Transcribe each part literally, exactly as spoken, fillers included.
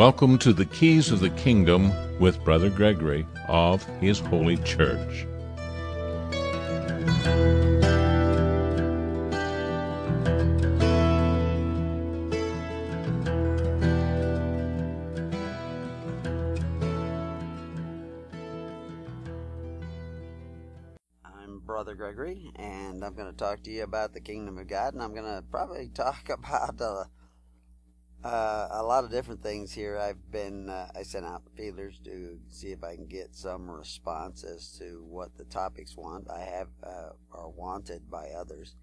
Welcome to the Keys of the Kingdom with Brother Gregory of His Holy Church. I'm Brother Gregory, and I'm going to talk to you about the Kingdom of God, and I'm going to probably talk about uh, uh, a lot of different things here. I've been, uh, I sent out feelers to see if I can get some response as to what the topics want. I have, uh, are wanted by others.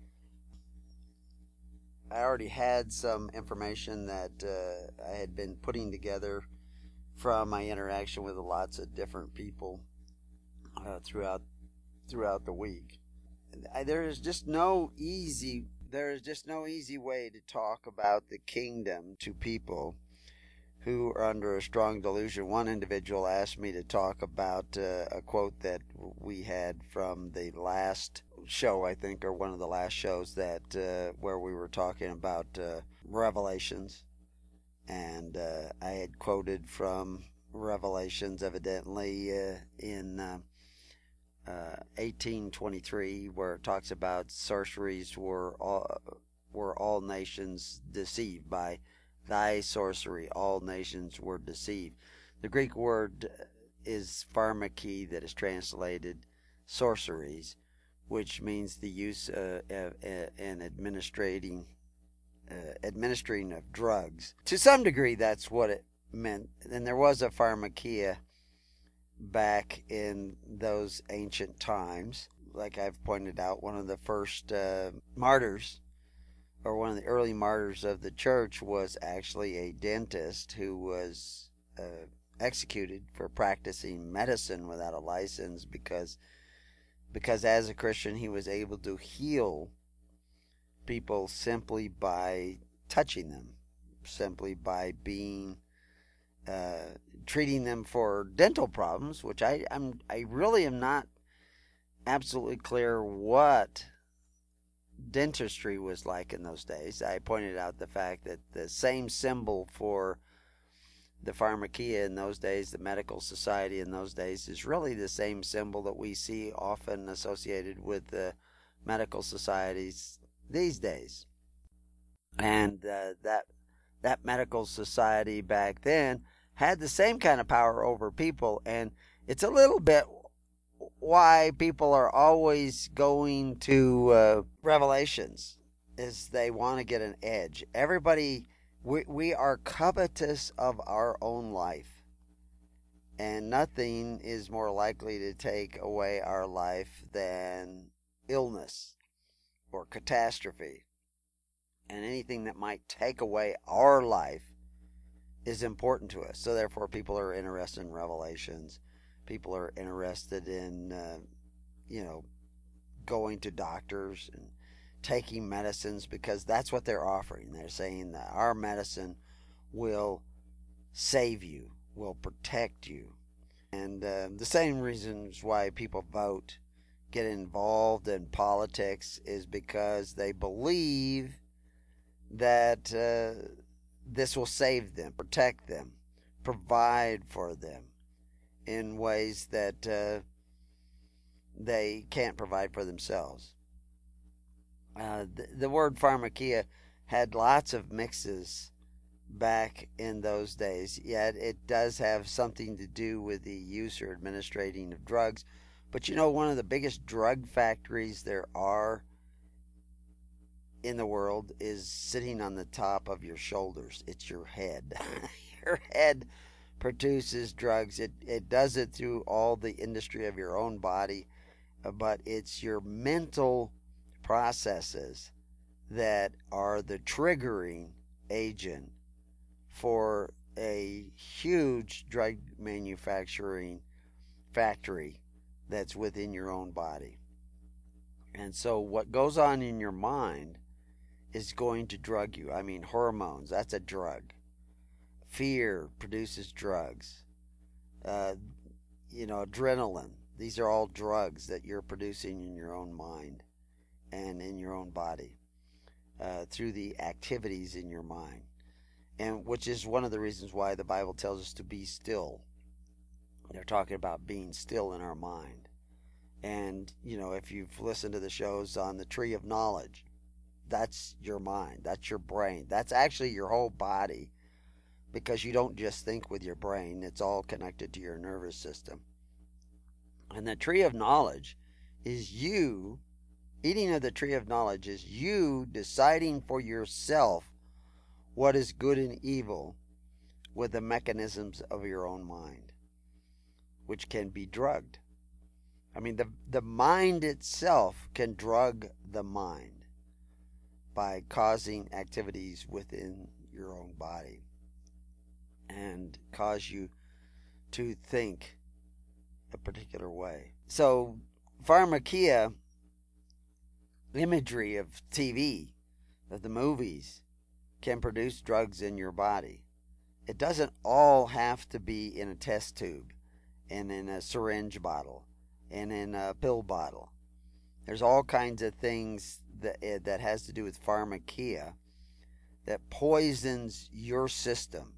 I already had some information that uh, I had been putting together from my interaction with lots of different people uh, throughout throughout the week. There is just no easy there is just no easy way to talk about the kingdom to people who are under a strong delusion. One individual asked me to talk about uh, a quote that we had from the last show, I think, or one of the last shows that uh, where we were talking about uh, Revelations, and uh, I had quoted from Revelations, evidently uh, in uh, uh, eighteen twenty-three, where it talks about sorceries were all, were all nations deceived. By thy sorcery all nations were deceived. The Greek word is pharmaki, that is translated sorceries, which means the use uh, uh, and administrating uh, administering of drugs. To some degree, that's what it meant. And there was a pharmakia back in those ancient times. Like I've pointed out, one of the first uh, martyrs, or one of the early martyrs of the church, was actually a dentist who was uh, executed for practicing medicine without a license, because because as a Christian he was able to heal people simply by touching them, simply by being uh, treating them for dental problems, which I I'm I really am not absolutely clear what dentistry was like in those days. I pointed out the fact that the same symbol for the pharmakia in those days, the medical society in those days, is really the same symbol that we see often associated with the medical societies these days. And uh, that that medical society back then had the same kind of power over people, and it's a little bit why people are always going to uh, Revelations, is they want to get an edge. Everybody, we, we are covetous of our own life, and nothing is more likely to take away our life than illness or catastrophe. And anything that might take away our life is important to us. So therefore, people are interested in Revelations. People are interested in, uh, you know, going to doctors and taking medicines, because that's what they're offering. They're saying that our medicine will save you, will protect you. And uh, the same reasons why people vote, get involved in politics, is because they believe that uh, this will save them, protect them, provide for them in ways that uh, they can't provide for themselves. Uh, the, the word pharmakia had lots of mixes back in those days, yet it does have something to do with the use or administrating of drugs. But you know, one of the biggest drug factories there are in the world is sitting on the top of your shoulders. It's your head. Your head produces drugs. It it does it through all the industry of your own body, but it's your mental processes that are the triggering agent for a huge drug manufacturing factory that's within your own body. And so what goes on in your mind is going to drug you. I mean, hormones, that's a drug. Fear produces drugs. Uh, you know, adrenaline. These are all drugs that you're producing in your own mind and in your own body uh, through the activities in your mind. and which is one of the reasons why the Bible tells us to be still. They're talking about being still in our mind. And, you know, if you've listened to the shows on the tree of knowledge, that's your mind, that's your brain, that's actually your whole body, because you don't just think with your brain, it's all connected to your nervous system. And the tree of knowledge is you, eating of the tree of knowledge is you deciding for yourself what is good and evil with the mechanisms of your own mind, which can be drugged. I mean, the, the mind itself can drug the mind by causing activities within your own body and cause you to think a particular way. So, pharmakeia, imagery of T V, of the movies, can produce drugs in your body. It doesn't all have to be in a test tube and in a syringe bottle and in a pill bottle. There's all kinds of things that that has to do with pharmakeia that poisons your system.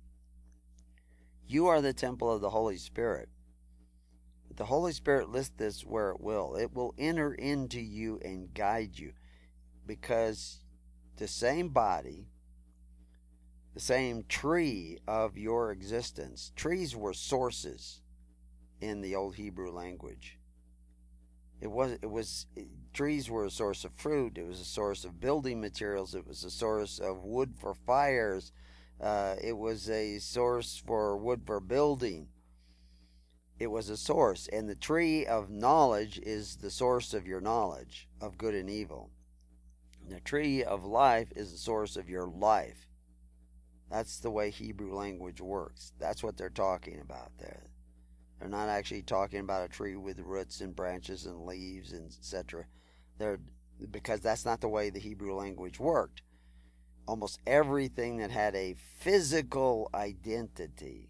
You are the temple of the Holy Spirit. But the Holy Spirit lists this where it will. It will enter into you and guide you, because the same body, the same tree of your existence, trees were sources in the old Hebrew language. It was, it was, trees were a source of fruit. It was a source of building materials. It was a source of wood for fires. Uh, it was a source for wood for building. It was a source. And the tree of knowledge is the source of your knowledge of good and evil. The tree of life is the source of your life. That's the way Hebrew language works. That's what they're talking about there. They're not actually talking about a tree with roots and branches and leaves and et cetera. They're, because that's not the way the Hebrew language worked. Almost everything that had a physical identity,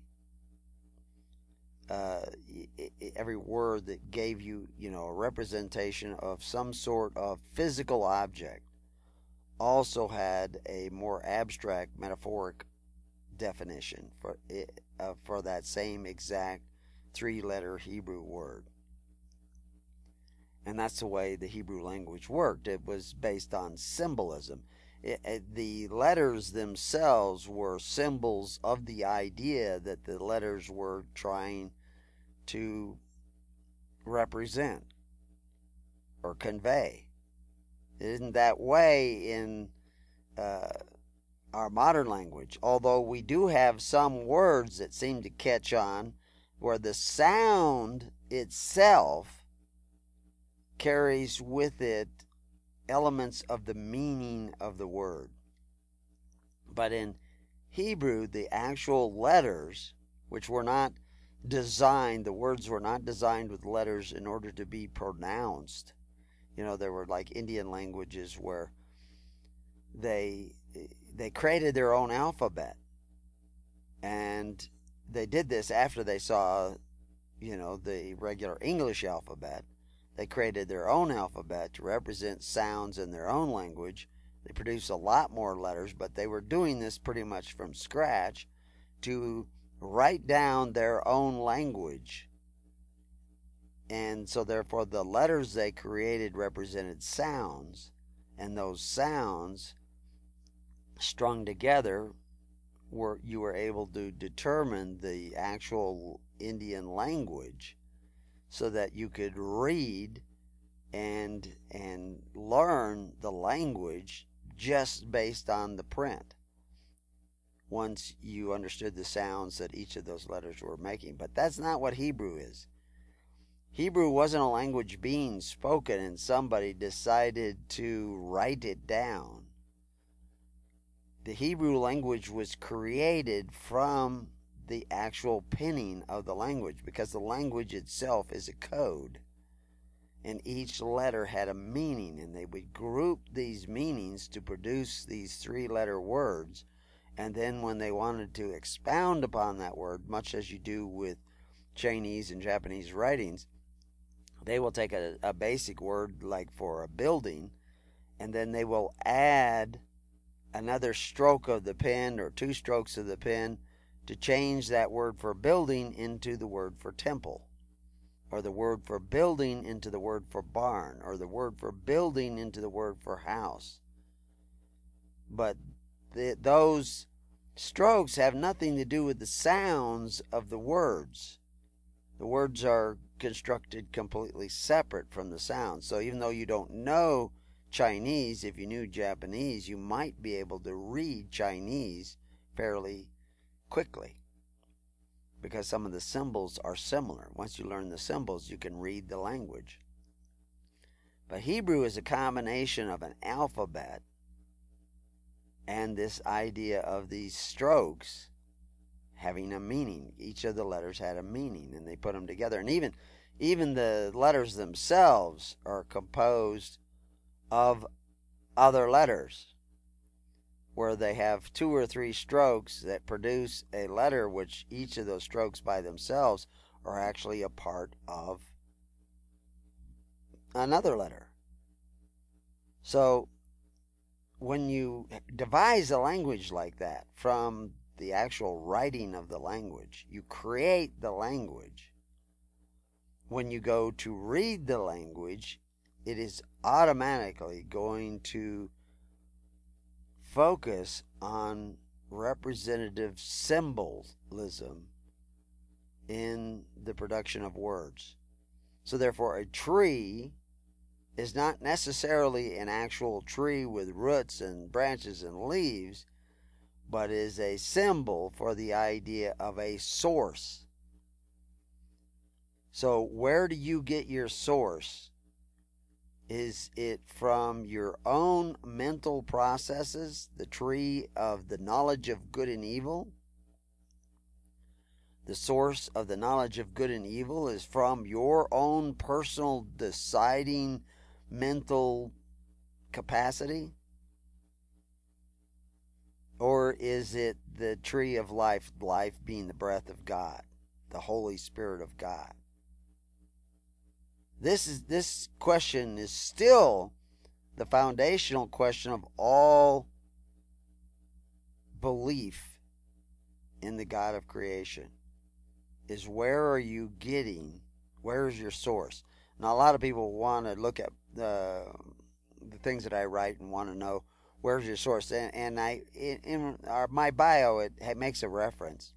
uh, every word that gave you, you know, a representation of some sort of physical object, also had a more abstract, metaphoric definition for it, uh, for that same exact three-letter Hebrew word. And that's the way the Hebrew language worked. It was based on symbolism. It, it, the letters themselves were symbols of the idea that the letters were trying to represent or convey. It isn't that way in uh, our modern language, although we do have some words that seem to catch on where the sound itself carries with it elements of the meaning of the word. But in Hebrew, the actual letters, which were not designed, the words were not designed with letters in order to be pronounced. You know, there were like Indian languages where they they created their own alphabet, and they did this after they saw, you know, the regular English alphabet. They created their own alphabet to represent sounds in their own language. They produced a lot more letters, but they were doing this pretty much from scratch to write down their own language. And so therefore the letters they created represented sounds, and those sounds strung together were you were able to determine the actual Indian language, so that you could read and and learn the language just based on the print, once you understood the sounds that each of those letters were making. But that's not what Hebrew is. Hebrew wasn't a language being spoken and somebody decided to write it down. The Hebrew language was created from the actual penning of the language, because the language itself is a code, and each letter had a meaning, and they would group these meanings to produce these three-letter words. And then when they wanted to expound upon that word, much as you do with Chinese and Japanese writings, they will take a, a basic word like for a building, and then they will add another stroke of the pen or two strokes of the pen to change that word for building into the word for temple, or the word for building into the word for barn, or the word for building into the word for house. But the, those strokes have nothing to do with the sounds of the words. The words are constructed completely separate from the sounds. So even though you don't know Chinese, if you knew Japanese, you might be able to read Chinese fairly quickly, because some of the symbols are similar. Once you learn the symbols, you can read the language. But Hebrew is a combination of an alphabet and this idea of these strokes having a meaning. Each of the letters had a meaning, and they put them together. And even, even the letters themselves are composed of other letters, where they have two or three strokes that produce a letter, which each of those strokes by themselves are actually a part of another letter. So when you devise a language like that from the actual writing of the language, you create the language. When you go to read the language, it is automatically going to focus on representative symbolism in the production of words. So therefore, a tree is not necessarily an actual tree with roots and branches and leaves, but is a symbol for the idea of a source. So where do you get your source? Is it from your own mental processes, the tree of the knowledge of good and evil? The source of the knowledge of good and evil is from your own personal deciding mental capacity? Or is it the tree of life, life being the breath of God, the Holy Spirit of God? This is this question is still the foundational question of all belief in the God of creation. Is where are you getting, where is your source? Now, a lot of people want to look at the, the things that I write and want to know, where's your source? And, and I, in, in our, my bio, it, it makes a reference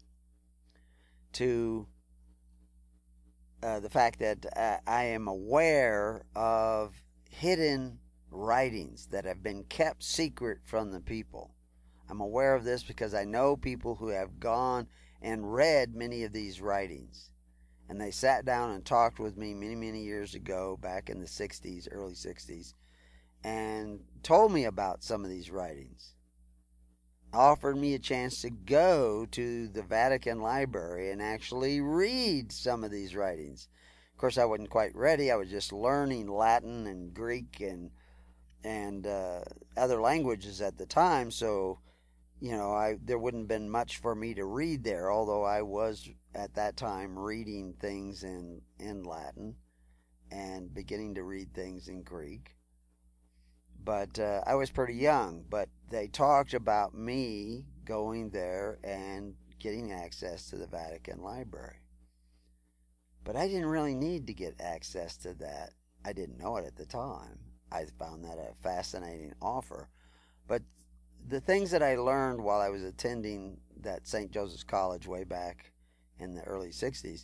to uh, the fact that uh, I am aware of hidden writings that have been kept secret from the people. I'm aware of this because I know people who have gone and read many of these writings. And they sat down and talked with me many, many years ago, back in the sixties, early sixties, and told me about some of these writings. Offered me a chance to go to the Vatican Library and actually read some of these writings. Of course, I wasn't quite ready. I was just learning Latin and Greek and and uh, other languages at the time, so you know, I there wouldn't have been much for me to read there, although I was at that time reading things in, in Latin and beginning to read things in Greek. But uh, I was pretty young, but they talked about me going there and getting access to the Vatican Library. But I didn't really need to get access to that. I didn't know it at the time. I found that a fascinating offer. But the things that I learned while I was attending that Saint Joseph's College way back in the early sixties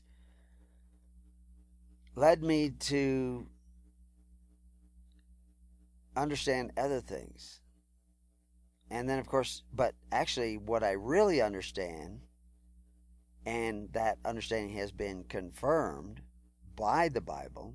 led me to understand other things. And then, of course, but actually what I really understand, and that understanding has been confirmed by the Bible,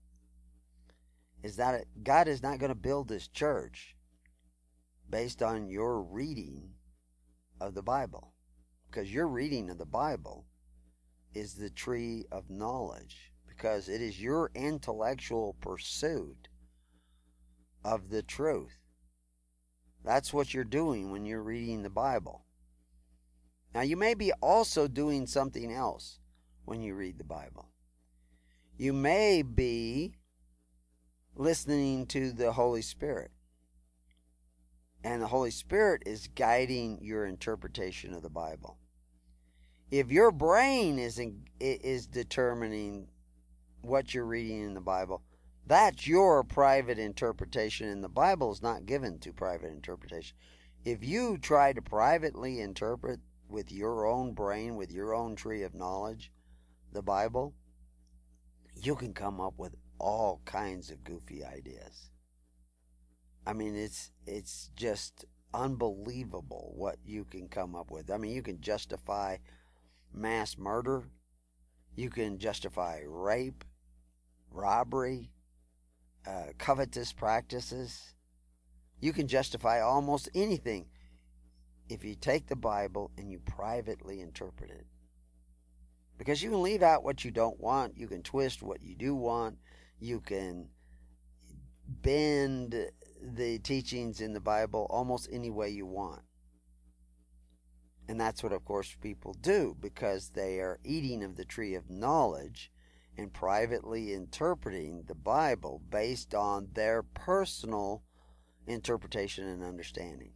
is that God is not going to build this church based on your reading of the Bible. Because your reading of the Bible is the tree of knowledge. Because it is your intellectual pursuit of the truth. That's what you're doing when you're reading the Bible. Now, you may be also doing something else when you read the Bible. You may be listening to the Holy Spirit. And the Holy Spirit is guiding your interpretation of the Bible. If your brain is in, is determining what you're reading in the Bible, that's your private interpretation, and the Bible is not given to private interpretation. If you try to privately interpret with your own brain, with your own tree of knowledge, the Bible, you can come up with all kinds of goofy ideas. I mean, it's it's just unbelievable what you can come up with. I mean, you can justify mass murder. You can justify rape, robbery, uh, covetous practices. You can justify almost anything if you take the Bible and you privately interpret it. Because you can leave out what you don't want. You can twist what you do want. You can bend the teachings in the Bible almost any way you want. And that's what, of course, people do, because they are eating of the tree of knowledge and privately interpreting the Bible based on their personal interpretation and understanding.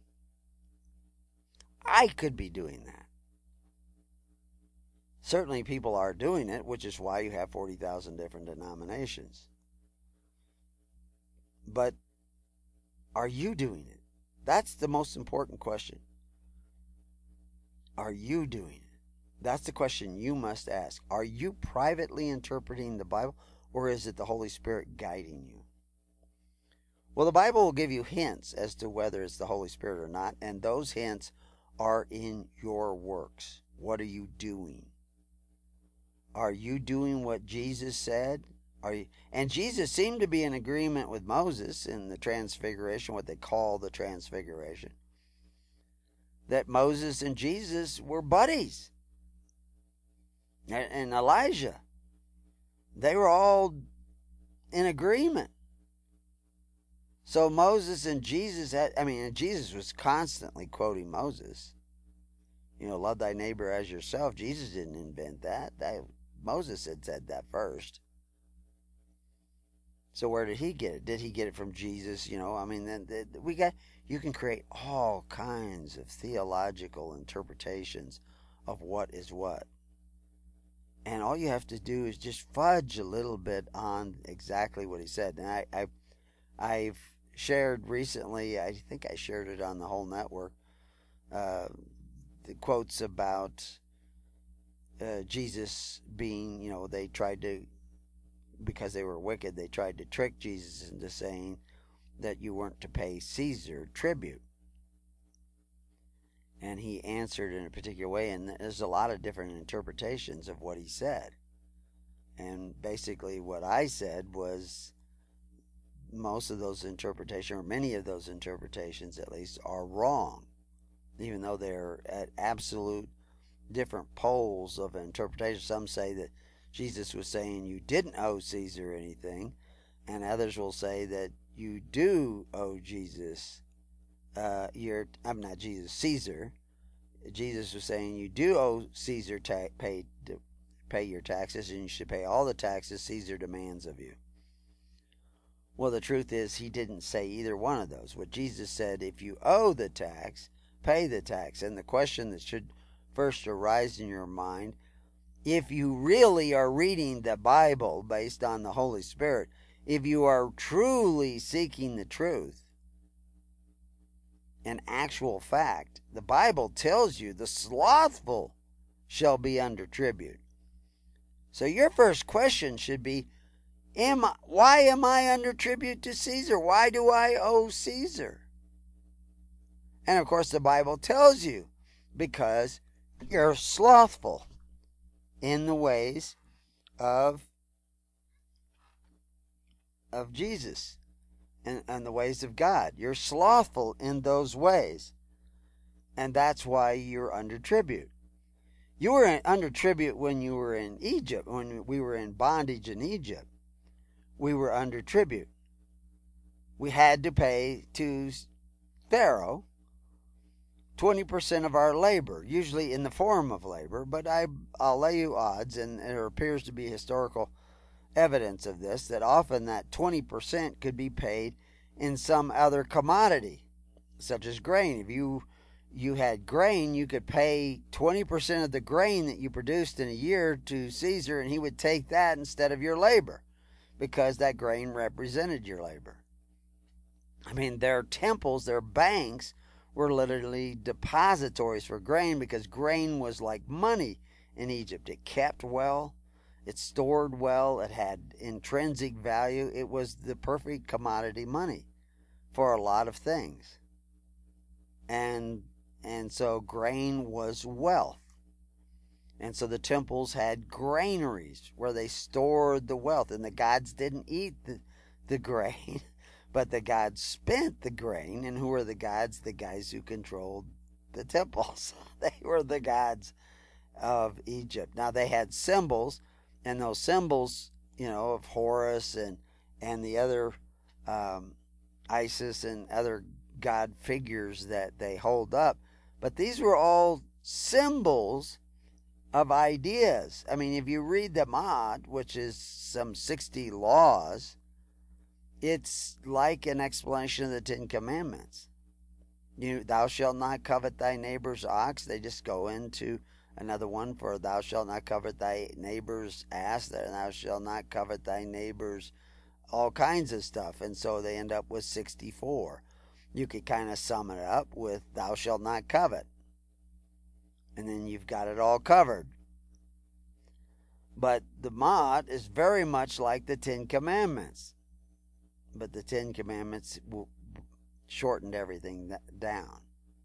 I could be doing that. Certainly people are doing it, which is why you have forty thousand different denominations. But are you doing it? That's the most important question. Are you doing it? That's the question you must ask. Are you privately interpreting the Bible, or is it the Holy Spirit guiding you? Well, the Bible will give you hints as to whether it's the Holy Spirit or not, and those hints are in your works. What are you doing? Are you doing what Jesus said? Are you, and Jesus seemed to be in agreement with Moses in the transfiguration, what they call the transfiguration, that Moses and Jesus were buddies. And, and Elijah, they were all in agreement. So Moses and Jesus had, I mean, and Jesus was constantly quoting Moses. You know, love thy neighbor as yourself. Jesus didn't invent that. that Moses had said that first. So where did he get it? Did he get it from Jesus? You know, I mean, then we got, you can create all kinds of theological interpretations of what is what. And all you have to do is just fudge a little bit on exactly what he said. And I, I, I've shared recently, I think I shared it on the whole network, uh, the quotes about uh, Jesus being, you know, they tried to, because they were wicked, they tried to trick Jesus into saying that you weren't to pay Caesar tribute. And he answered in a particular way, and there's a lot of different interpretations of what he said. And basically what I said was most of those interpretations, or many of those interpretations at least, are wrong, even though they're at absolute different poles of interpretation. Some say that Jesus was saying you didn't owe Caesar anything, and others will say that you do owe Jesus. Uh, you're, I'm not Jesus, Caesar. Jesus was saying you do owe Caesar ta- pay to pay your taxes, and you should pay all the taxes Caesar demands of you. Well, the truth is he didn't say either one of those. What Jesus said, if you owe the tax, pay the tax. And the question that should first arise in your mind, if you really are reading the Bible based on the Holy Spirit, if you are truly seeking the truth and actual fact, the Bible tells you the slothful shall be under tribute. So your first question should be, am I, why am I under tribute to Caesar? Why do I owe Caesar? And of course the Bible tells you, because you're slothful in the ways of of Jesus and, and the ways of God. You're slothful in those ways. And that's why you're under tribute. You were in, under tribute when you were in Egypt, when we were in bondage in Egypt. We were under tribute. We had to pay to Pharaoh twenty percent of our labor, usually in the form of labor, but I, I'll lay you odds, and there appears to be historical evidence of this, that often that twenty percent could be paid in some other commodity, such as grain. If you you had grain, you could pay twenty percent of the grain that you produced in a year to Caesar, and he would take that instead of your labor, because that grain represented your labor. I mean, their temples, their banks, were literally depositories for grain, because grain was like money in Egypt. It kept well, it stored well, it had intrinsic value. It was the perfect commodity money for a lot of things. And and so grain was wealth. And so the temples had granaries where they stored the wealth. And the gods didn't eat the, the grain, but the gods spent the grain. And who were the gods? The guys who controlled the temples. They were the gods of Egypt. Now they had symbols, and those symbols, you know, of Horus and, and the other um, Isis and other god figures that they hold up. But these were all symbols of ideas. I mean, if you read the Ma'at, which is some sixty laws, it's like an explanation of the Ten Commandments. You, thou shalt not covet thy neighbor's ox. They just go into another one for thou shalt not covet thy neighbor's ass. Thou shalt not covet thy neighbor's all kinds of stuff. And so they end up with sixty-four. You could kind of sum it up with thou shalt not covet. And then you've got it all covered. But the Ma'at is very much like the Ten Commandments. But the Ten Commandments shortened everything down.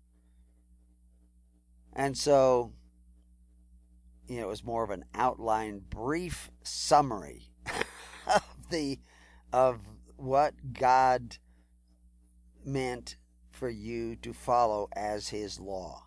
And so, you know, it was more of an outline, brief summary of the of what God meant for you to follow as his law.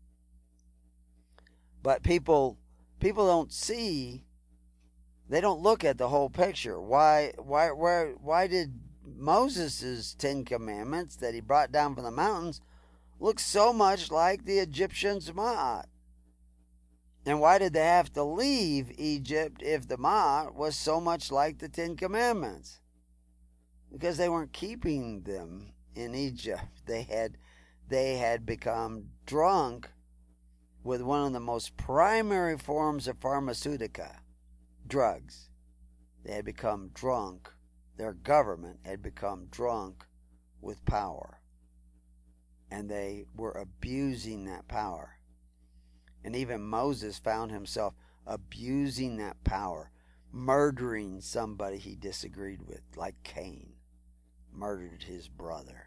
But people people don't see, they don't look at the whole picture. Why why why why did Moses' Ten Commandments that he brought down from the mountains look so much like the Egyptians' Ma'at? And why did they have to leave Egypt if the Ma'at was so much like the Ten Commandments? Because they weren't keeping them in Egypt. They had they had become drunk with one of the most primary forms of pharmaceutica, drugs. They had become drunk. Their government had become drunk with power. And they were abusing that power. And even Moses found himself abusing that power, murdering somebody he disagreed with, like Cain murdered his brother.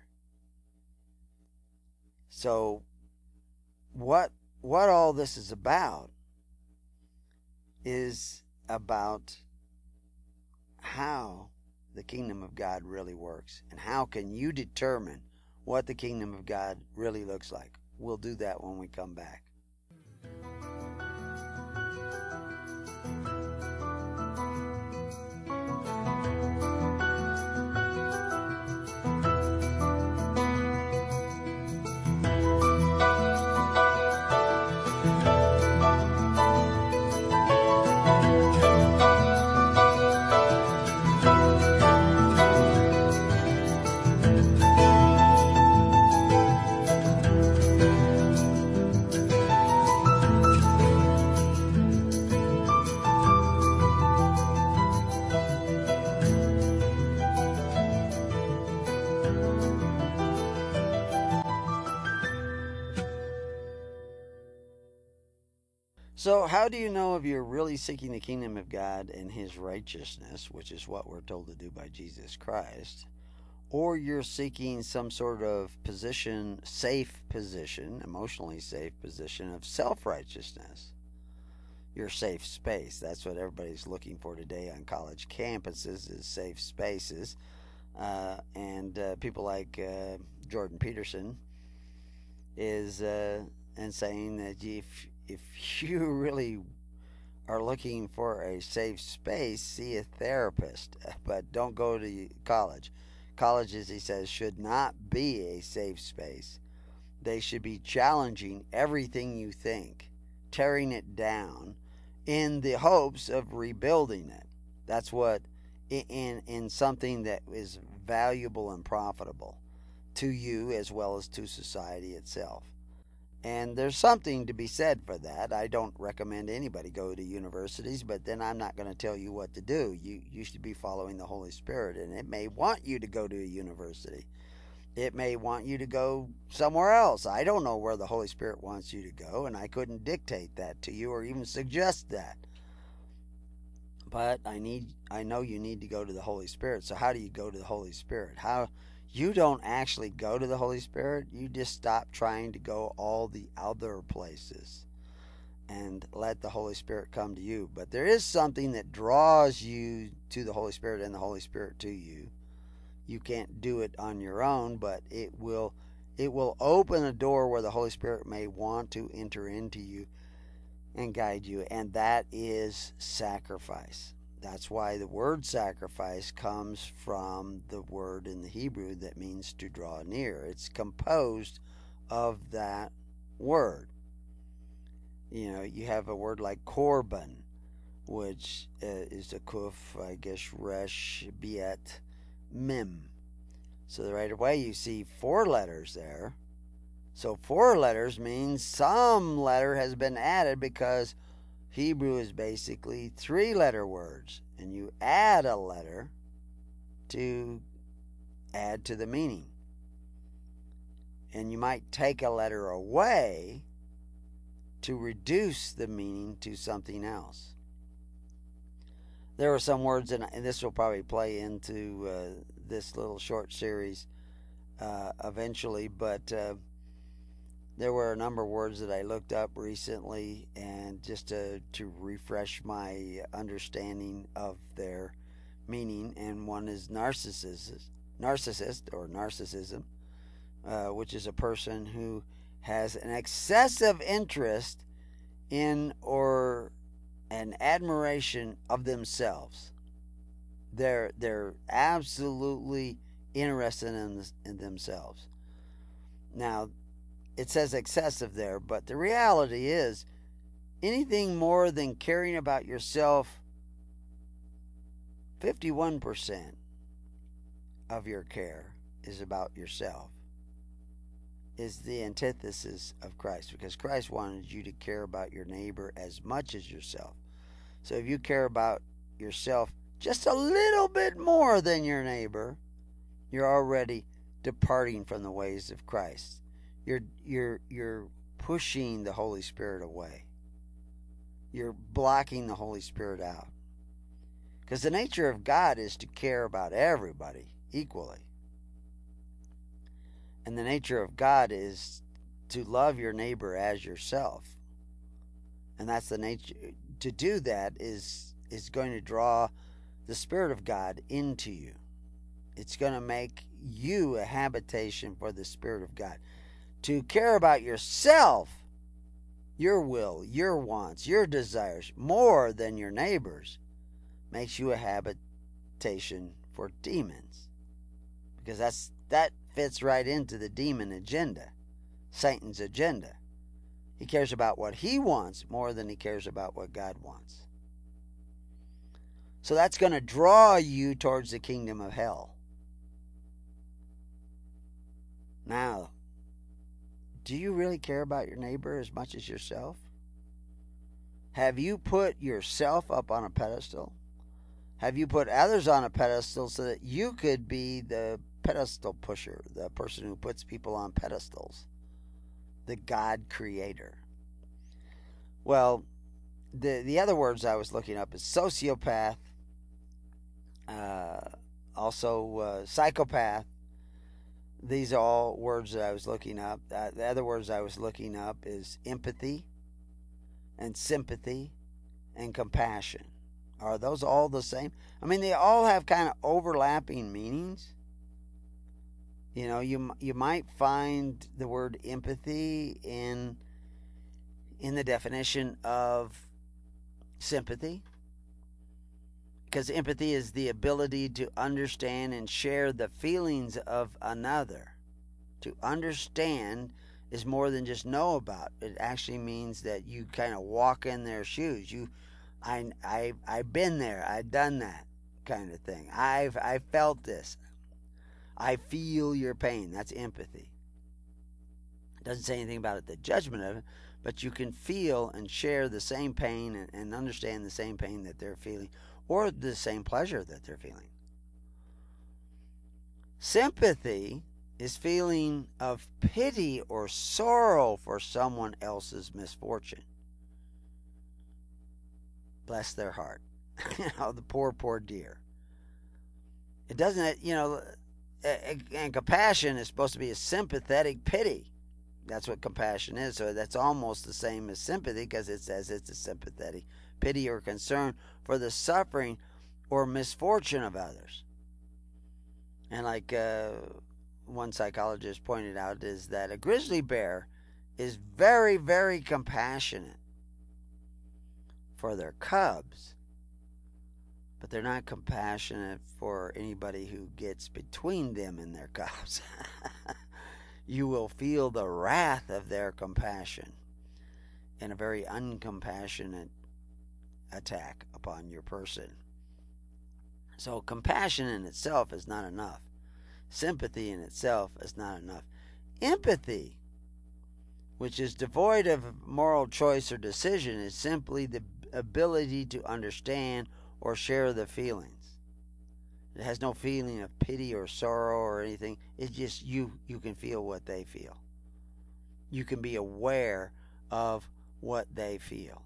So what what all this is about is about how the kingdom of God really works, and how can you determine what the kingdom of God really looks like. We'll do that when we come back. So how do you know if you're really seeking the kingdom of God and his righteousness, which is what we're told to do by Jesus Christ, or you're seeking some sort of position, safe position, emotionally safe position of self-righteousness? Your safe space. That's what everybody's looking for today on college campuses, is safe spaces. Uh, and uh, people like uh, Jordan Peterson is uh, and saying that if if you really are looking for a safe space, see a therapist, but don't go to college. Colleges, he says, should not be a safe space. They should be challenging everything you think, tearing it down in the hopes of rebuilding it. That's what, in, in something that is valuable and profitable. to you as well as to society itself. And there's something to be said for that. I don't recommend anybody go to universities, but then I'm not going to tell you what to do. You, you should be following the Holy Spirit, and it may want you to go to a university. It may want you to go somewhere else. I don't know where the Holy Spirit wants you to go, and I couldn't dictate that to you or even suggest that. But I need I know you need to go to the Holy Spirit. So how do you go to the Holy Spirit? How you don't actually go to the Holy Spirit. You just stop trying to go all the other places and let the Holy Spirit come to you. But there is something that draws you to the Holy Spirit and the Holy Spirit to you. You can't do it on your own, but it will it will open a door where the Holy Spirit may want to enter into you and guide you, and that is sacrifice. That's why the word sacrifice comes from the word in the Hebrew that means to draw near. It's composed of that word. You know, you have a word like korban, which uh, is a kuf, I guess, resh, biet, mem. So right away you see four letters there. So four letters means some letter has been added, because Hebrew is basically three letter words, and you add a letter to add to the meaning. And you might take a letter away to reduce the meaning to something else. There are some words, and this will probably play into uh, this little short series uh, eventually, but uh, there were a number of words that I looked up recently, and just to, to refresh my understanding of their meaning. And one is narcissist, narcissist or narcissism, uh, which is a person who has an excessive interest in or an admiration of themselves. They're they're absolutely interested in, in themselves. Now, it says excessive there, but the reality is anything more than caring about yourself, fifty-one percent of your care is about yourself, is the antithesis of Christ, because Christ wanted you to care about your neighbor as much as yourself. So if you care about yourself just a little bit more than your neighbor, you're already departing from the ways of Christ. You're you're you're pushing the Holy Spirit away. You're blocking the Holy Spirit out. Because the nature of God is to care about everybody equally. And the nature of God is to love your neighbor as yourself. And that's the nature. To do that is is going to draw the Spirit of God into you. It's going to make you a habitation for the Spirit of God. To care about yourself, your will, your wants, your desires, more than your neighbor's, makes you a habitation for demons. Because that's that fits right into the demon agenda, Satan's agenda. He cares about what he wants more than he cares about what God wants. So that's going to draw you towards the kingdom of hell. Now, do you really care about your neighbor as much as yourself? Have you put yourself up on a pedestal? Have you put others on a pedestal so that you could be the pedestal pusher, the person who puts people on pedestals, the God creator? Well, the the other words I was looking up is sociopath, uh, also uh, psychopath. These are all words that I was looking up. Uh, the other words I was looking up is empathy and sympathy and compassion. Are those all the same? I mean, they all have kind of overlapping meanings. You know, you you might find the word empathy in in the definition of sympathy, because empathy is the ability to understand and share the feelings of another. To understand is more than just know about. It actually means that you kind of walk in their shoes. You, I, I, I've been there. I've done that kind of thing. I've, I felt this. I feel your pain. That's empathy. It doesn't say anything about it, the judgment of it, but you can feel and share the same pain and, and understand the same pain that they're feeling, or the same pleasure that they're feeling. Sympathy is feeling of pity or sorrow for someone else's misfortune. Bless their heart. You know, the poor, poor dear. It doesn't, you know, and compassion is supposed to be a sympathetic pity. That's what compassion is. So that's almost the same as sympathy, because it says it's a sympathetic pity or concern for the suffering or misfortune of others. And like uh, one psychologist pointed out, is that a grizzly bear is very, very compassionate for their cubs, but they're not compassionate for anybody who gets between them and their cubs. You will feel the wrath of their compassion in a very uncompassionate attack upon your person. So compassion in itself is not enough. Sympathy in itself is not enough. Empathy, which is devoid of moral choice or decision, is simply the ability to understand or share the feelings. It has no feeling of pity or sorrow or anything. It's just you, you can feel what they feel. You can be aware of what they feel.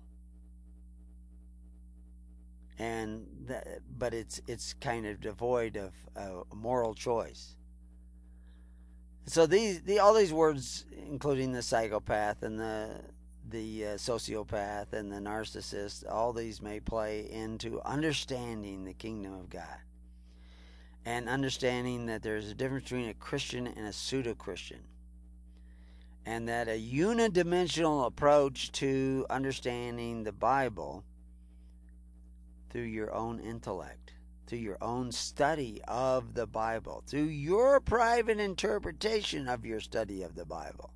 And that, but it's it's kind of devoid of uh, moral choice. So these the all these words, including the psychopath and the the uh, sociopath and the narcissist, all these may play into understanding the kingdom of God, and understanding that there's a difference between a Christian and a pseudo-Christian, and that a unidimensional approach to understanding the Bible through your own intellect, through your own study of the Bible, through your private interpretation of your study of the Bible,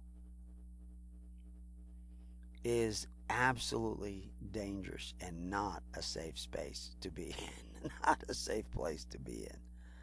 is absolutely dangerous and not a safe space to be in, not a safe place to be in.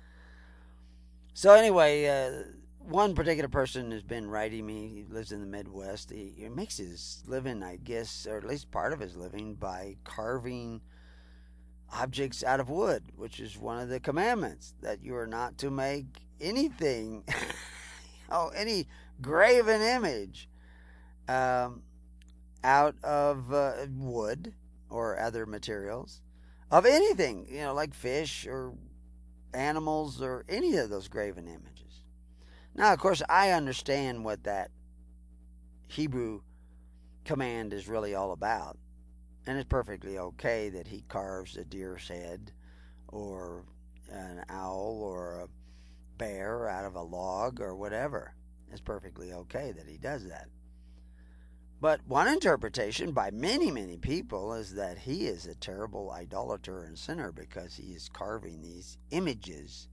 So anyway, uh, one particular person has been writing me. He lives in the Midwest. He, he makes his living, I guess, or at least part of his living, by carving objects out of wood, which is one of the commandments, that you are not to make anything, oh, any graven image um, out of uh, wood or other materials, of anything, you know, like fish or animals or any of those graven images. Now, of course, I understand what that Hebrew command is really all about. And it's perfectly okay that he carves a deer's head or an owl or a bear out of a log or whatever. It's perfectly okay that he does that. But one interpretation by many, many people is that he is a terrible idolater and sinner because he is carving these images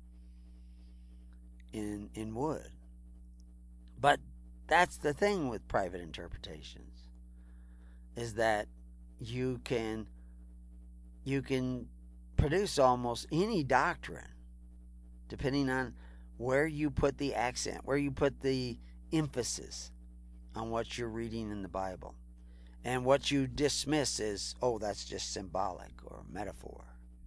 in, in wood. But that's the thing with private interpretations, is that you can you can produce almost any doctrine depending on where you put the accent, where you put the emphasis on what you're reading in the Bible, and what you dismiss as, oh, that's just symbolic or metaphor.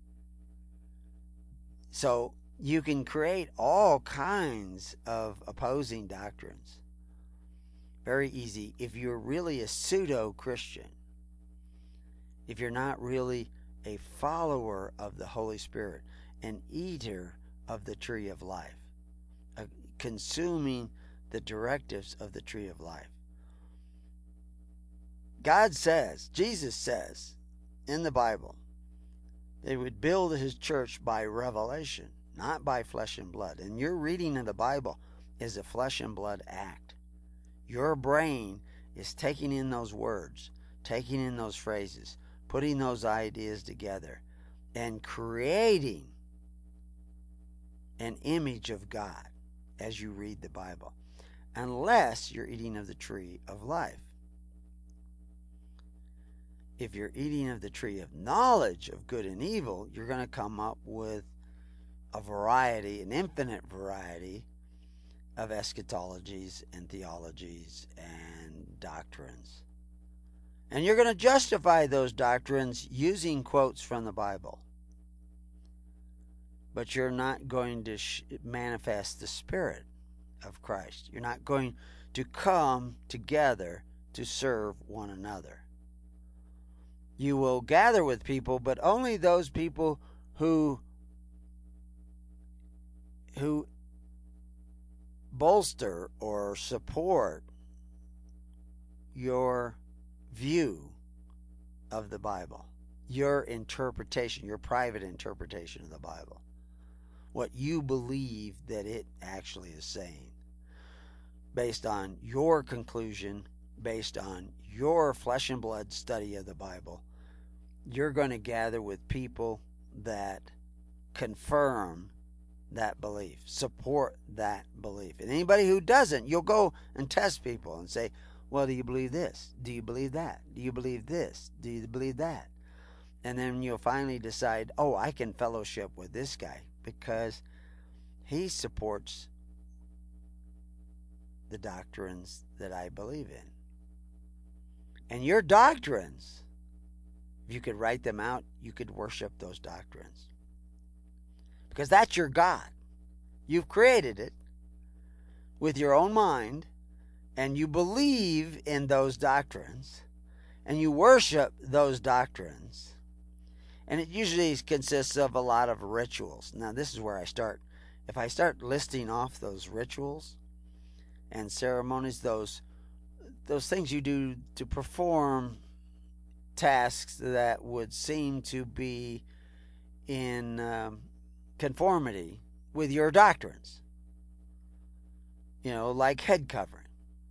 So you can create all kinds of opposing doctrines very easy if you're really a pseudo-Christian. If you're not really a follower of the Holy Spirit, an eater of the tree of life, uh, consuming the directives of the tree of life. God says, Jesus says in the Bible, they would build his church by revelation, not by flesh and blood. And your reading of the Bible is a flesh and blood act. Your brain is taking in those words, taking in those phrases, putting those ideas together, and creating an image of God as you read the Bible, unless you're eating of the tree of life. If you're eating of the tree of knowledge of good and evil, you're going to come up with a variety, an infinite variety of eschatologies and theologies and doctrines. And you're going to justify those doctrines using quotes from the Bible. But you're not going to sh- manifest the Spirit of Christ. You're not going to come together to serve one another. You will gather with people, but only those people who who bolster or support your view of the Bible, your interpretation, your private interpretation of the Bible, what you believe that it actually is saying, based on your conclusion, based on your flesh and blood study of the Bible. You're going to gather with people that confirm that belief, support that belief. And anybody who doesn't, you'll go and test people and say, well, do you believe this? Do you believe that? Do you believe this? Do you believe that? And then you'll finally decide, oh, I can fellowship with this guy because he supports the doctrines that I believe in. And your doctrines, if you could write them out, you could worship those doctrines. Because that's your God. You've created it with your own mind, and you believe in those doctrines, and you worship those doctrines. And it usually consists of a lot of rituals. Now, this is where I start. If I start listing off those rituals and ceremonies, those those things you do to perform tasks that would seem to be in um, conformity with your doctrines, you know, like head covering,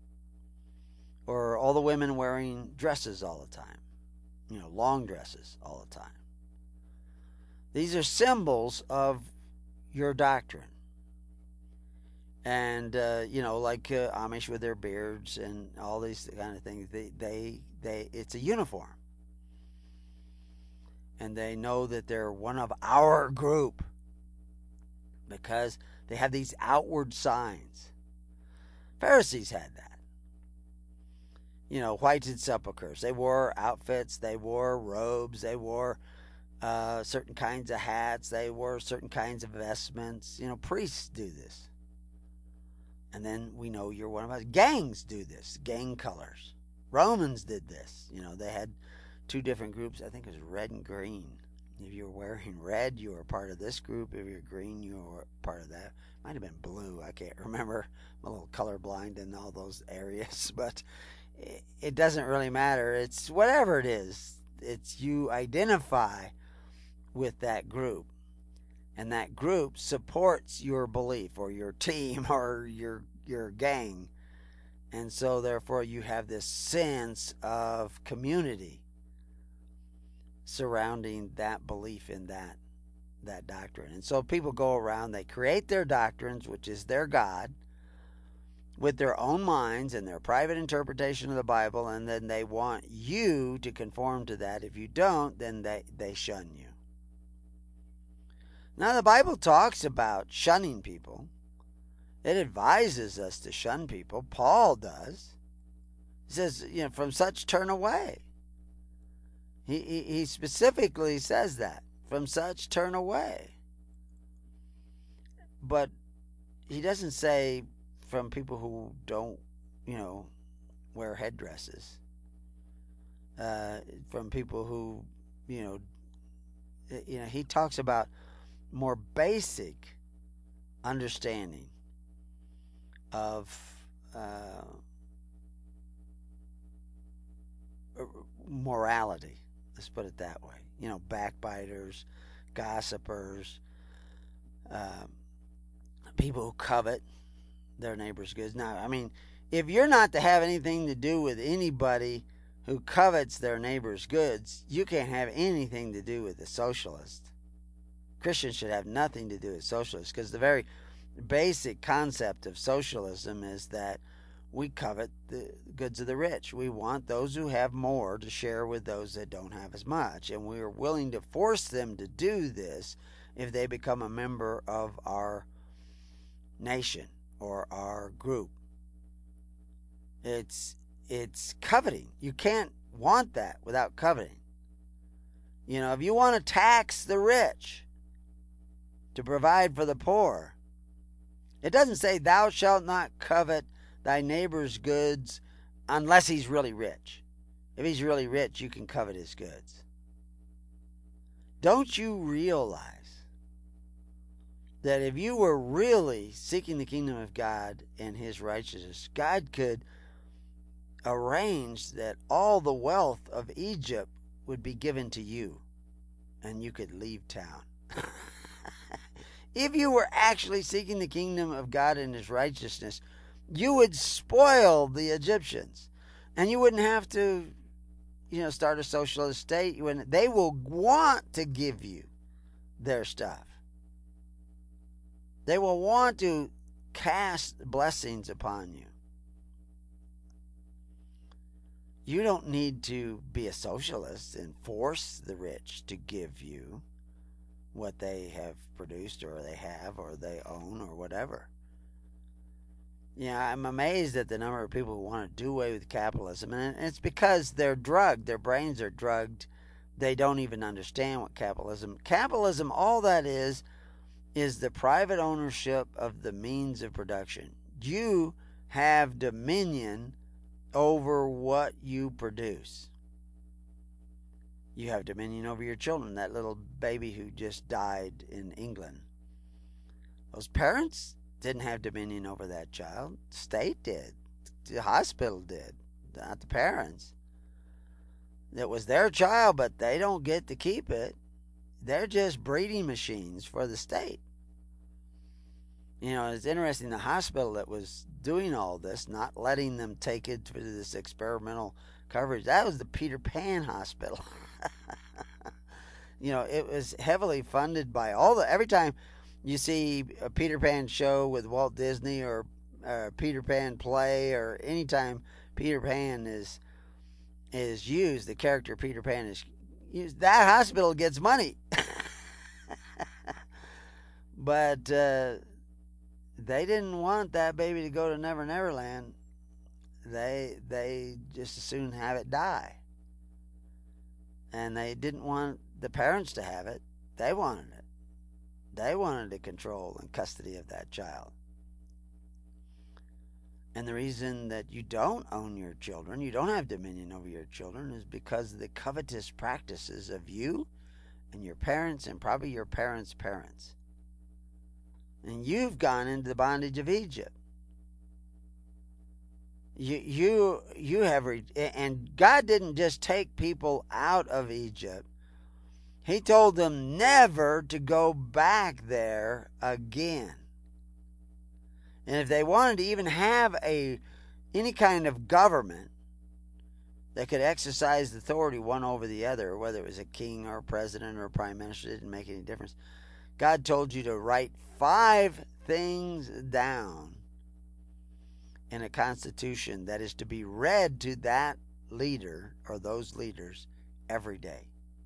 or all the women wearing dresses all the time, you know, long dresses all the time. These are symbols of your doctrine. And, uh, you know, like uh, Amish with their beards and all these kind of things, they, they, they, it's a uniform. And they know that they're one of our group because they have these outward signs. Pharisees had that. You know, whited sepulchres. They wore outfits. They wore robes. They wore uh, certain kinds of hats. They wore certain kinds of vestments. You know, priests do this. And then we know you're one of us. Gangs do this. Gang colors. Romans did this. You know, they had two different groups. I think it was red and green. If you were wearing red, you were part of this group. If you're green, you were part of that. Might have been blue. I can't remember. I'm a little colorblind in all those areas. But it doesn't really matter. It's whatever it is. It's you identify with that group. And that group supports your belief or your team or your your gang. And so therefore you have this sense of community surrounding that belief in that that doctrine. And so people go around, they create their doctrines, which is their God, with their own minds and their private interpretation of the Bible, and then they want you to conform to that. If you don't, then they, they shun you. Now, the Bible talks about shunning people. It advises us to shun people. Paul does. He says, you know, from such turn away. He, he, he specifically says that. From such turn away. But he doesn't say from people who don't, you know, wear headdresses. Uh, from people who, you know, you know, he talks about more basic understanding of uh, morality. Let's put it that way. You know, backbiters, gossipers, uh, people who covet their neighbor's goods. Now, I mean, if you're not to have anything to do with anybody who covets their neighbor's goods, you can't have anything to do with a socialist. Christians should have nothing to do with socialists, because the very basic concept of socialism is that we covet the goods of the rich. We want those who have more to share with those that don't have as much, and we are willing to force them to do this if they become a member of our nation or our group. It's it's coveting. You can't want that without coveting. You know, if you want to tax the rich to provide for the poor, it doesn't say thou shalt not covet thy neighbor's goods unless he's really rich. If he's really rich, you can covet his goods. Don't you realize that if you were really seeking the kingdom of God and his righteousness, God could arrange that all the wealth of Egypt would be given to you and you could leave town? If you were actually seeking the kingdom of God and his righteousness, you would spoil the Egyptians and you wouldn't have to, you know, start a socialist state. You wouldn't, they will want to give you their stuff. They will want to cast blessings upon you. You don't need to be a socialist and force the rich to give you what they have produced or they have or they own or whatever. Yeah, I'm amazed at the number of people who want to do away with capitalism. And it's because they're drugged. Their brains are drugged. They don't even understand what capitalism... Capitalism, all that is, is the private ownership of the means of production. You have dominion over what you produce. You have dominion over your children. That little baby who just died in England. Those parents didn't have dominion over that child. The state did. The hospital did. Not the parents. It was their child, but they don't get to keep it. They're just breeding machines for the state. You know, it's interesting, the hospital that was doing all this, not letting them take it for this experimental coverage, that was the Peter Pan Hospital. You know, it was heavily funded by all the, every time you see a Peter Pan show with Walt Disney or a Peter Pan play, or anytime Peter Pan is is used, the character Peter Pan is used, that hospital gets money. But uh, they didn't want that baby to go to Never Never Land. They they just as soon have it die. And they didn't want the parents to have it. They wanted it. They wanted the control and custody of that child. And the reason that you don't own your children, you don't have dominion over your children, is because of the covetous practices of you and your parents and probably your parents' parents. And you've gone into the bondage of Egypt. You, you, you have, re- and God didn't just take people out of Egypt. He told them never to go back there again. And if they wanted to even have a any kind of government that could exercise authority one over the other, whether it was a king or a president or a prime minister, it didn't make any difference. God told you to write five things down in a constitution that is to be read to that leader or those leaders every day.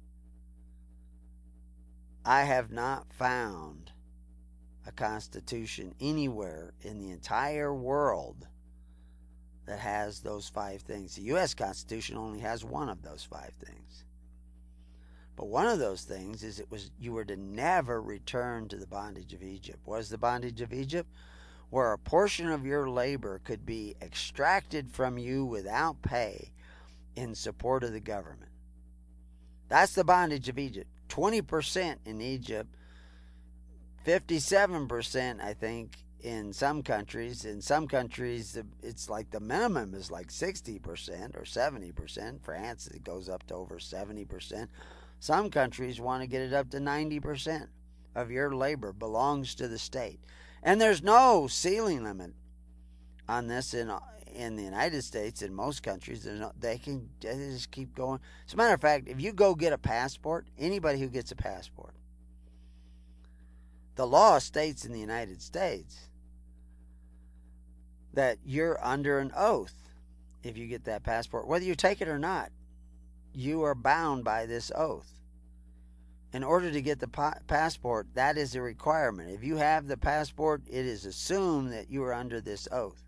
I have not found a constitution anywhere in the entire world that has those five things. The U S Constitution only has one of those five things. But one of those things is it was you were to never return to the bondage of Egypt. What is the bondage of Egypt? Where a portion of your labor could be extracted from you without pay in support of the government. That's the bondage of Egypt. twenty percent in Egypt, fifty-seven percent I think in some countries. In some countries it's like the minimum is like sixty percent or seventy percent. France, it goes up to over seventy percent. Some countries want to get it up to ninety percent of your labor belongs to the state. And there's no ceiling limit on this in in the United States. In most countries, there's no, they can they just keep going. As a matter of fact, if you go get a passport, anybody who gets a passport, the law states in the United States that you're under an oath if you get that passport. Whether you take it or not, you are bound by this oath. In order to get the pa- passport, that is a requirement. If you have the passport, it is assumed that you are under this oath.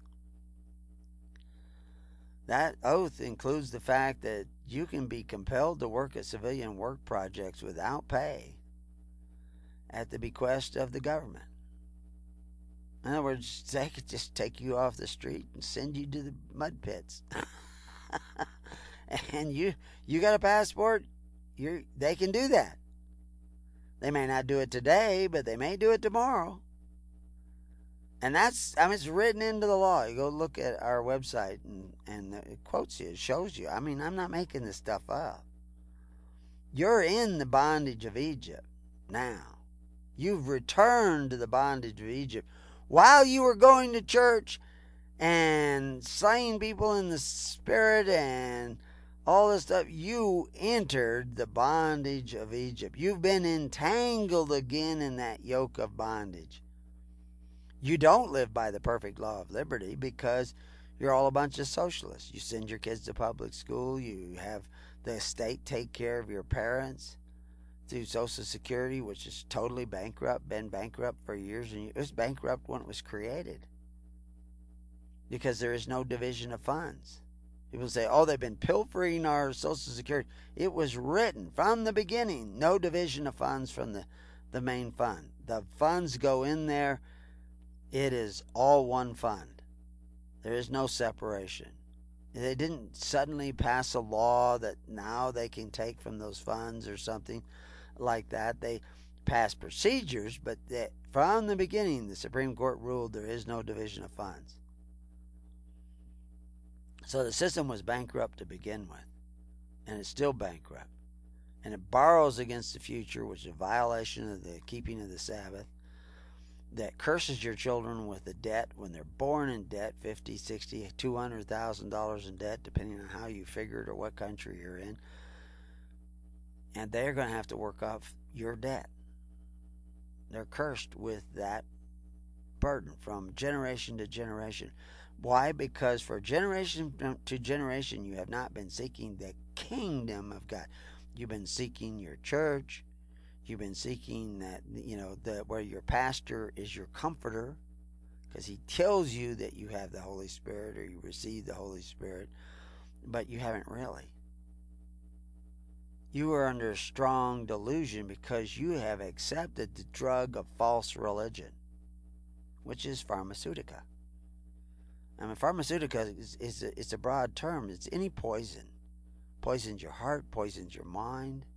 That oath includes the fact that you can be compelled to work at civilian work projects without pay at the bequest of the government. In other words, they could just take you off the street and send you to the mud pits. And you you got a passport, you they can do that. They may not do it today, but they may do it tomorrow. And that's, I mean, it's written into the law. You go look at our website and, and it quotes you, it shows you. I mean, I'm not making this stuff up. You're in the bondage of Egypt now. You've returned to the bondage of Egypt. While you were going to church and slaying people in the spirit and all this stuff, you entered the bondage of Egypt. You've been entangled again in that yoke of bondage. You don't live by the perfect law of liberty because you're all a bunch of socialists. You send your kids to public school. You have the state take care of your parents through Social Security, which is totally bankrupt, been bankrupt for years and years. It was bankrupt when it was created because there is no division of funds. People say, oh, they've been pilfering our Social Security. It was written from the beginning, no division of funds from the, the main fund. The funds go in there. It is all one fund. There is no separation. They didn't suddenly pass a law that now they can take from those funds or something like that. They passed procedures, but they, from the beginning, the Supreme Court ruled there is no division of funds. So the system was bankrupt to begin with, and it's still bankrupt. And it borrows against the future, which is a violation of the keeping of the Sabbath, that curses your children with a debt when they're born in debt, fifty, sixty, two hundred thousand dollars in debt, depending on how you figure it or what country you're in. And they're going to have to work off your debt. They're cursed with that burden from generation to generation. Why? Because for generation to generation, you have not been seeking the kingdom of God. You've been seeking your church. You've been seeking that, you know, the, where your pastor is your comforter, because he tells you that you have the Holy Spirit or you receive the Holy Spirit, but you haven't really. You are under a strong delusion because you have accepted the drug of false religion, which is pharmaceutica. I mean, pharmaceutica is, is a, it's a broad term. It's any poison. Poisons your heart, poisons your mind.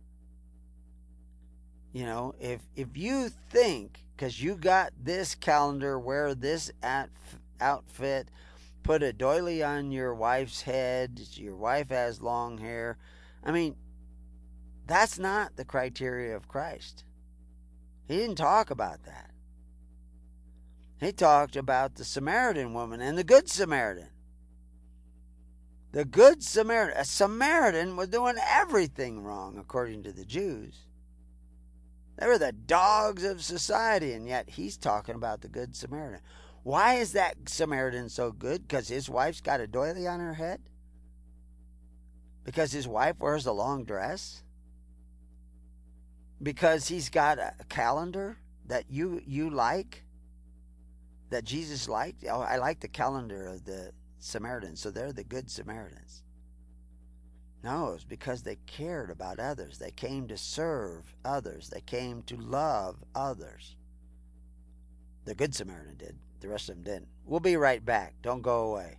You know, if if you think, because you got this calendar, wear this outfit, put a doily on your wife's head, your wife has long hair. I mean, that's not the criteria of Christ. He didn't talk about that. He talked about the Samaritan woman and the Good Samaritan. The Good Samaritan, a Samaritan was doing everything wrong according to the Jews. They were the dogs of society, and yet he's talking about the Good Samaritan. Why is that Samaritan so good? Because his wife's got a doily on her head? Because his wife wears a long dress? Because he's got a calendar that you you like? That Jesus liked? Oh, I like the calendar of the Samaritans, so they're the Good Samaritans. No, it was because they cared about others. They came to serve others. They came to love others. The Good Samaritan did. The rest of them didn't. We'll be right back. Don't go away.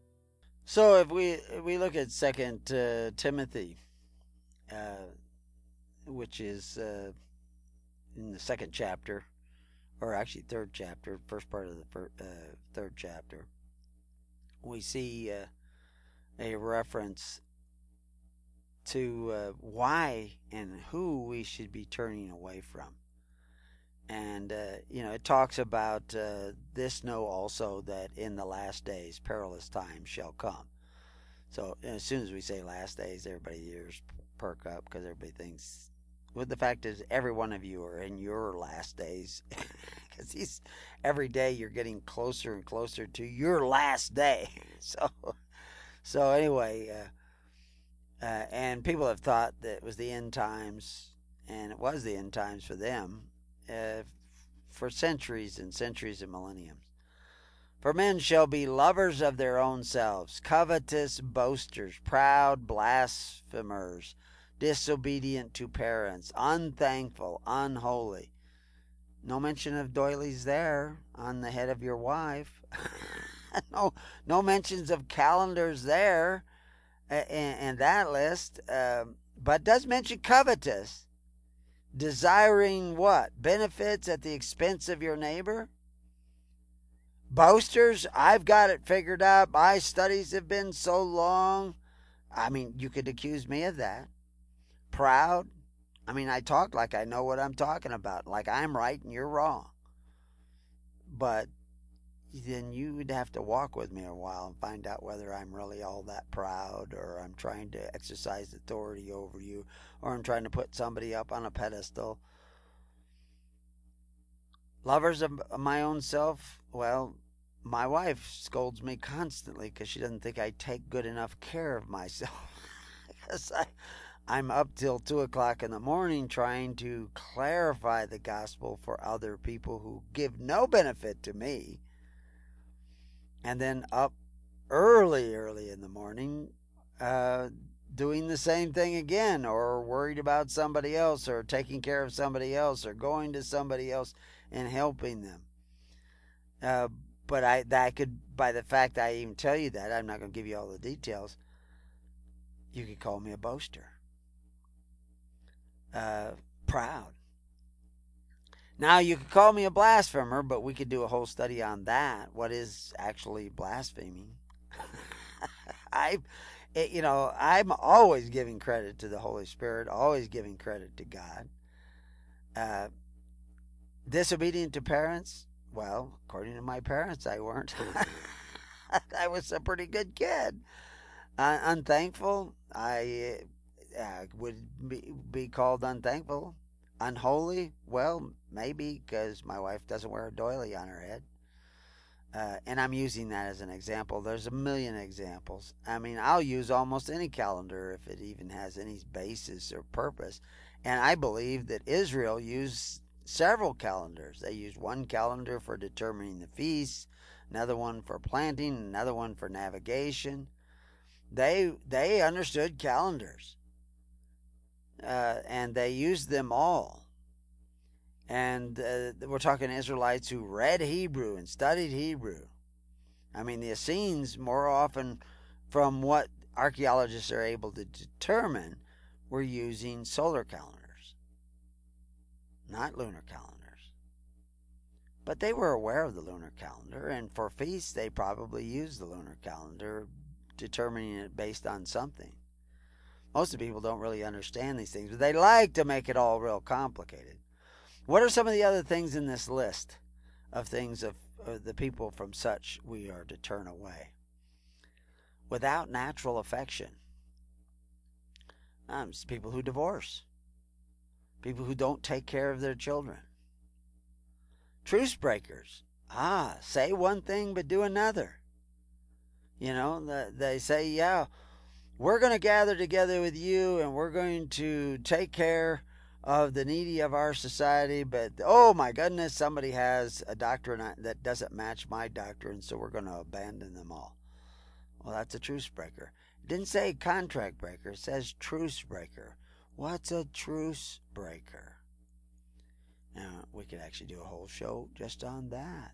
So if we if we look at Second uh, Timothy, uh, which is uh, in the second chapter, or actually third chapter, first part of the fir- uh, third chapter, we see uh, a reference to uh, why and who we should be turning away from. And, uh, you know, it talks about uh, this know also that in the last days perilous times shall come. So as soon as we say last days, everybody's ears perk up because everybody thinks, well, the fact is every one of you are in your last days because these every day you're getting closer and closer to your last day. So, so anyway, uh, uh, and people have thought that it was the end times, and it was the end times for them uh, for centuries and centuries and millenniums. For men shall be lovers of their own selves, covetous, boasters, proud, blasphemers, disobedient to parents, unthankful, unholy. No mention of doilies there on the head of your wife. no, no mentions of calendars there in, in that list, um, but does mention covetous, desiring what? Benefits at the expense of your neighbor? Boasters, I've got it figured out. My studies have been so long. I mean, you could accuse me of that. Proud, I mean, I talk like I know what I'm talking about, like I'm right and you're wrong. But then you would have to walk with me a while and find out whether I'm really all that proud, or I'm trying to exercise authority over you, or I'm trying to put somebody up on a pedestal. Lovers of my own self, well, my wife scolds me constantly because she doesn't think I take good enough care of myself. Because I, I'm up till two o'clock in the morning trying to clarify the gospel for other people who give no benefit to me. And then up early, early in the morning, uh, doing the same thing again, or worried about somebody else, or taking care of somebody else, or going to somebody else and helping them. Uh, but I that could, by the fact I even tell you that, I'm not going to give you all the details. You could call me a boaster, uh, proud. Now you could call me a blasphemer, but we could do a whole study on that. What is actually blaspheming? I, it, you know, I'm always giving credit to the Holy Spirit, always giving credit to God. Uh, disobedient to parents? Well, according to my parents, I weren't. I was a pretty good kid. Uh, unthankful? I uh, would be, be called unthankful. Unholy? Well, maybe, because my wife doesn't wear a doily on her head. Uh, and I'm using that as an example. There's a million examples. I mean, I'll use almost any calendar if it even has any basis or purpose. And I believe that Israel used several calendars. They used one calendar for determining the feasts, another one for planting, another one for navigation. They they understood calendars, uh, and they used them all. And uh, we're talking Israelites who read Hebrew and studied Hebrew. I mean, the Essenes, more often, from what archaeologists are able to determine, were using solar calendars, not lunar calendars. But they were aware of the lunar calendar, and for feasts, they probably used the lunar calendar, determining it based on something. Most of the people don't really understand these things, but they like to make it all real complicated. What are some of the other things in this list of things of, of the people from such we are to turn away? Without natural affection. Um, people who divorce. People who don't take care of their children. Truce breakers. Ah, say one thing but do another. You know, they say, yeah, we're going to gather together with you and we're going to take care of the needy of our society, but oh my goodness, somebody has a doctrine that doesn't match my doctrine, so we're going to abandon them all. Well, that's a truce breaker. It didn't say contract breaker, it says truce breaker. What's a truce breaker? Now, we could actually do a whole show just on that.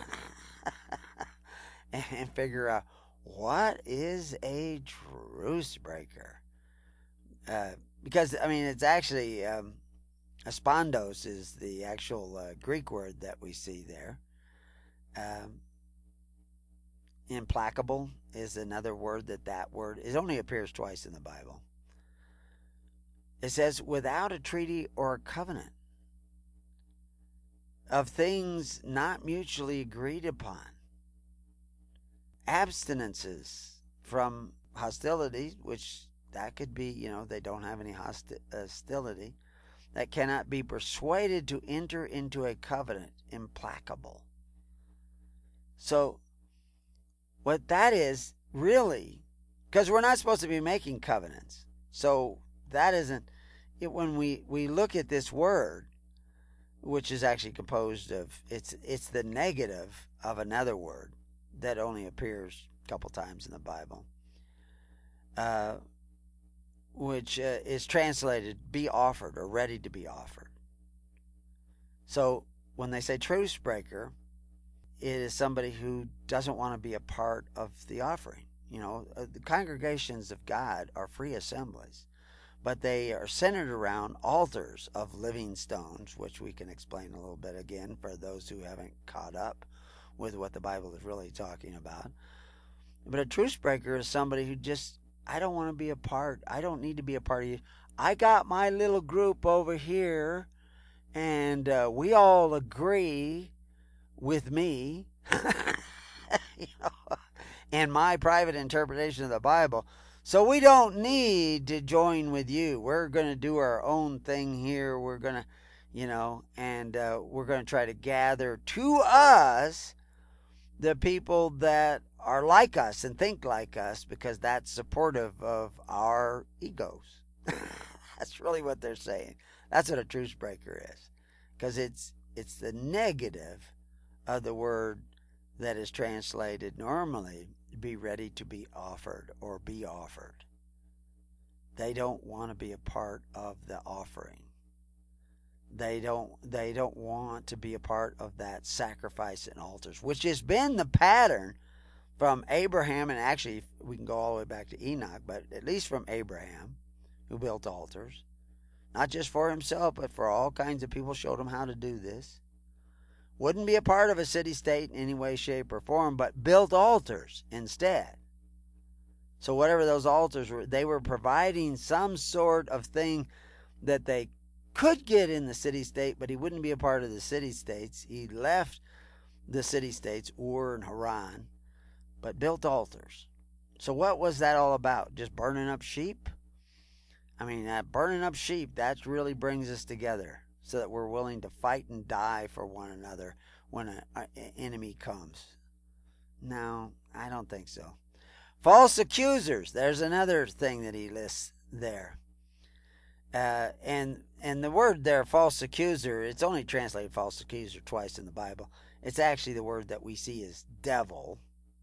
And figure out, what is a truce breaker? Uh, because I mean it's actually um, aspondos is the actual uh, Greek word that we see there. Um, implacable is another word that that word it only appears twice in the Bible. It says without a treaty or a covenant of things not mutually agreed upon. Abstinences from hostility, which that could be, you know, they don't have any hosti- hostility, that cannot be persuaded to enter into a covenant, implacable. So, what that is really, because we're not supposed to be making covenants. So, that isn't, it, when we, we look at this word, which is actually composed of, it's, it's the negative of another word that only appears a couple times in the Bible, uh, which uh, is translated be offered or ready to be offered. So when they say truce breaker, it is somebody who doesn't want to be a part of the offering. You know, uh, the congregations of God are free assemblies, but they are centered around altars of living stones, which we can explain a little bit again for those who haven't caught up with what the Bible is really talking about. But a truce breaker is somebody who just, I don't want to be a part. I don't need to be a part of you. I got my little group over here, and uh, we all agree with me you know, and my private interpretation of the Bible. So we don't need to join with you. We're going to do our own thing here. We're going to, you know, and uh, we're going to try to gather to us the people that are like us and think like us, because that's supportive of our egos. That's really what they're saying. That's what a truce breaker is, because it's it's the negative of the word that is translated normally be ready to be offered or be offered. They don't want to be a part of the offering. They don't they don't want to be a part of that sacrifice and altars, which has been the pattern from Abraham, and actually we can go all the way back to Enoch, but at least from Abraham, who built altars, not just for himself, but for all kinds of people, showed him how to do this. Wouldn't be a part of a city-state in any way, shape, or form, but built altars instead. So whatever those altars were, they were providing some sort of thing that they could get in the city-state, but he wouldn't be a part of the city-states. He left the city-states, Ur and Haran, but built altars. So what was that all about? Just burning up sheep? I mean, that burning up sheep, that really brings us together so that we're willing to fight and die for one another when an enemy comes. No, I don't think so. False accusers, there's another thing that he lists there. Uh, and and the word there, false accuser, it's only translated false accuser twice in the Bible. It's actually the word that we see as devil.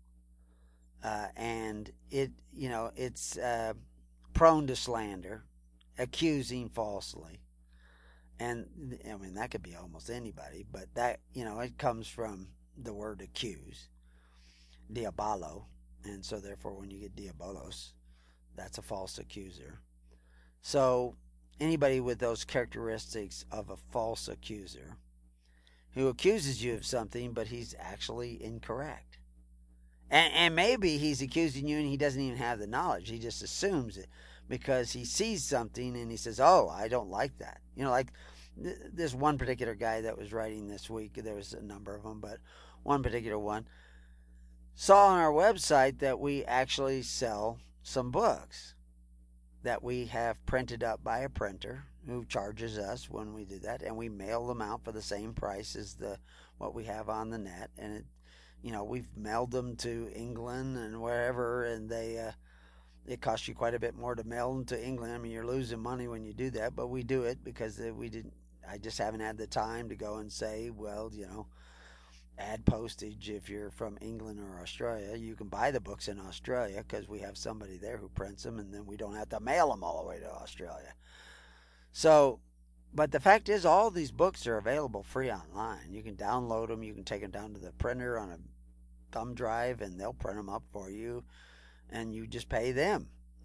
Uh, and it, you know, it's uh, prone to slander, accusing falsely. And, I mean, that could be almost anybody, but that, you know, it comes from the word accuse, diabolo. And so, therefore, when you get diabolos, that's a false accuser. So, anybody with those characteristics of a false accuser who accuses you of something, but he's actually incorrect. And, and maybe he's accusing you and he doesn't even have the knowledge. He just assumes it because he sees something and he says, oh, I don't like that. You know, like th- this one particular guy that was writing this week, there was a number of them, but one particular one saw on our website that we actually sell some books that we have printed up by a printer who charges us when we do that, and we mail them out for the same price as the what we have on the net. And it, you know, we've mailed them to England and wherever, and they uh, it costs you quite a bit more to mail them to England. I mean, you're losing money when you do that, but we do it because we didn't. I just haven't had the time to go and say, well, you know, add postage if you're from England or Australia. You can buy the books in Australia because we have somebody there who prints them, and then we don't have to mail them all the way to Australia. So, but the fact is, all these books are available free online. You can download them. You can take them down to the printer on a thumb drive, and they'll print them up for you, and you just pay them.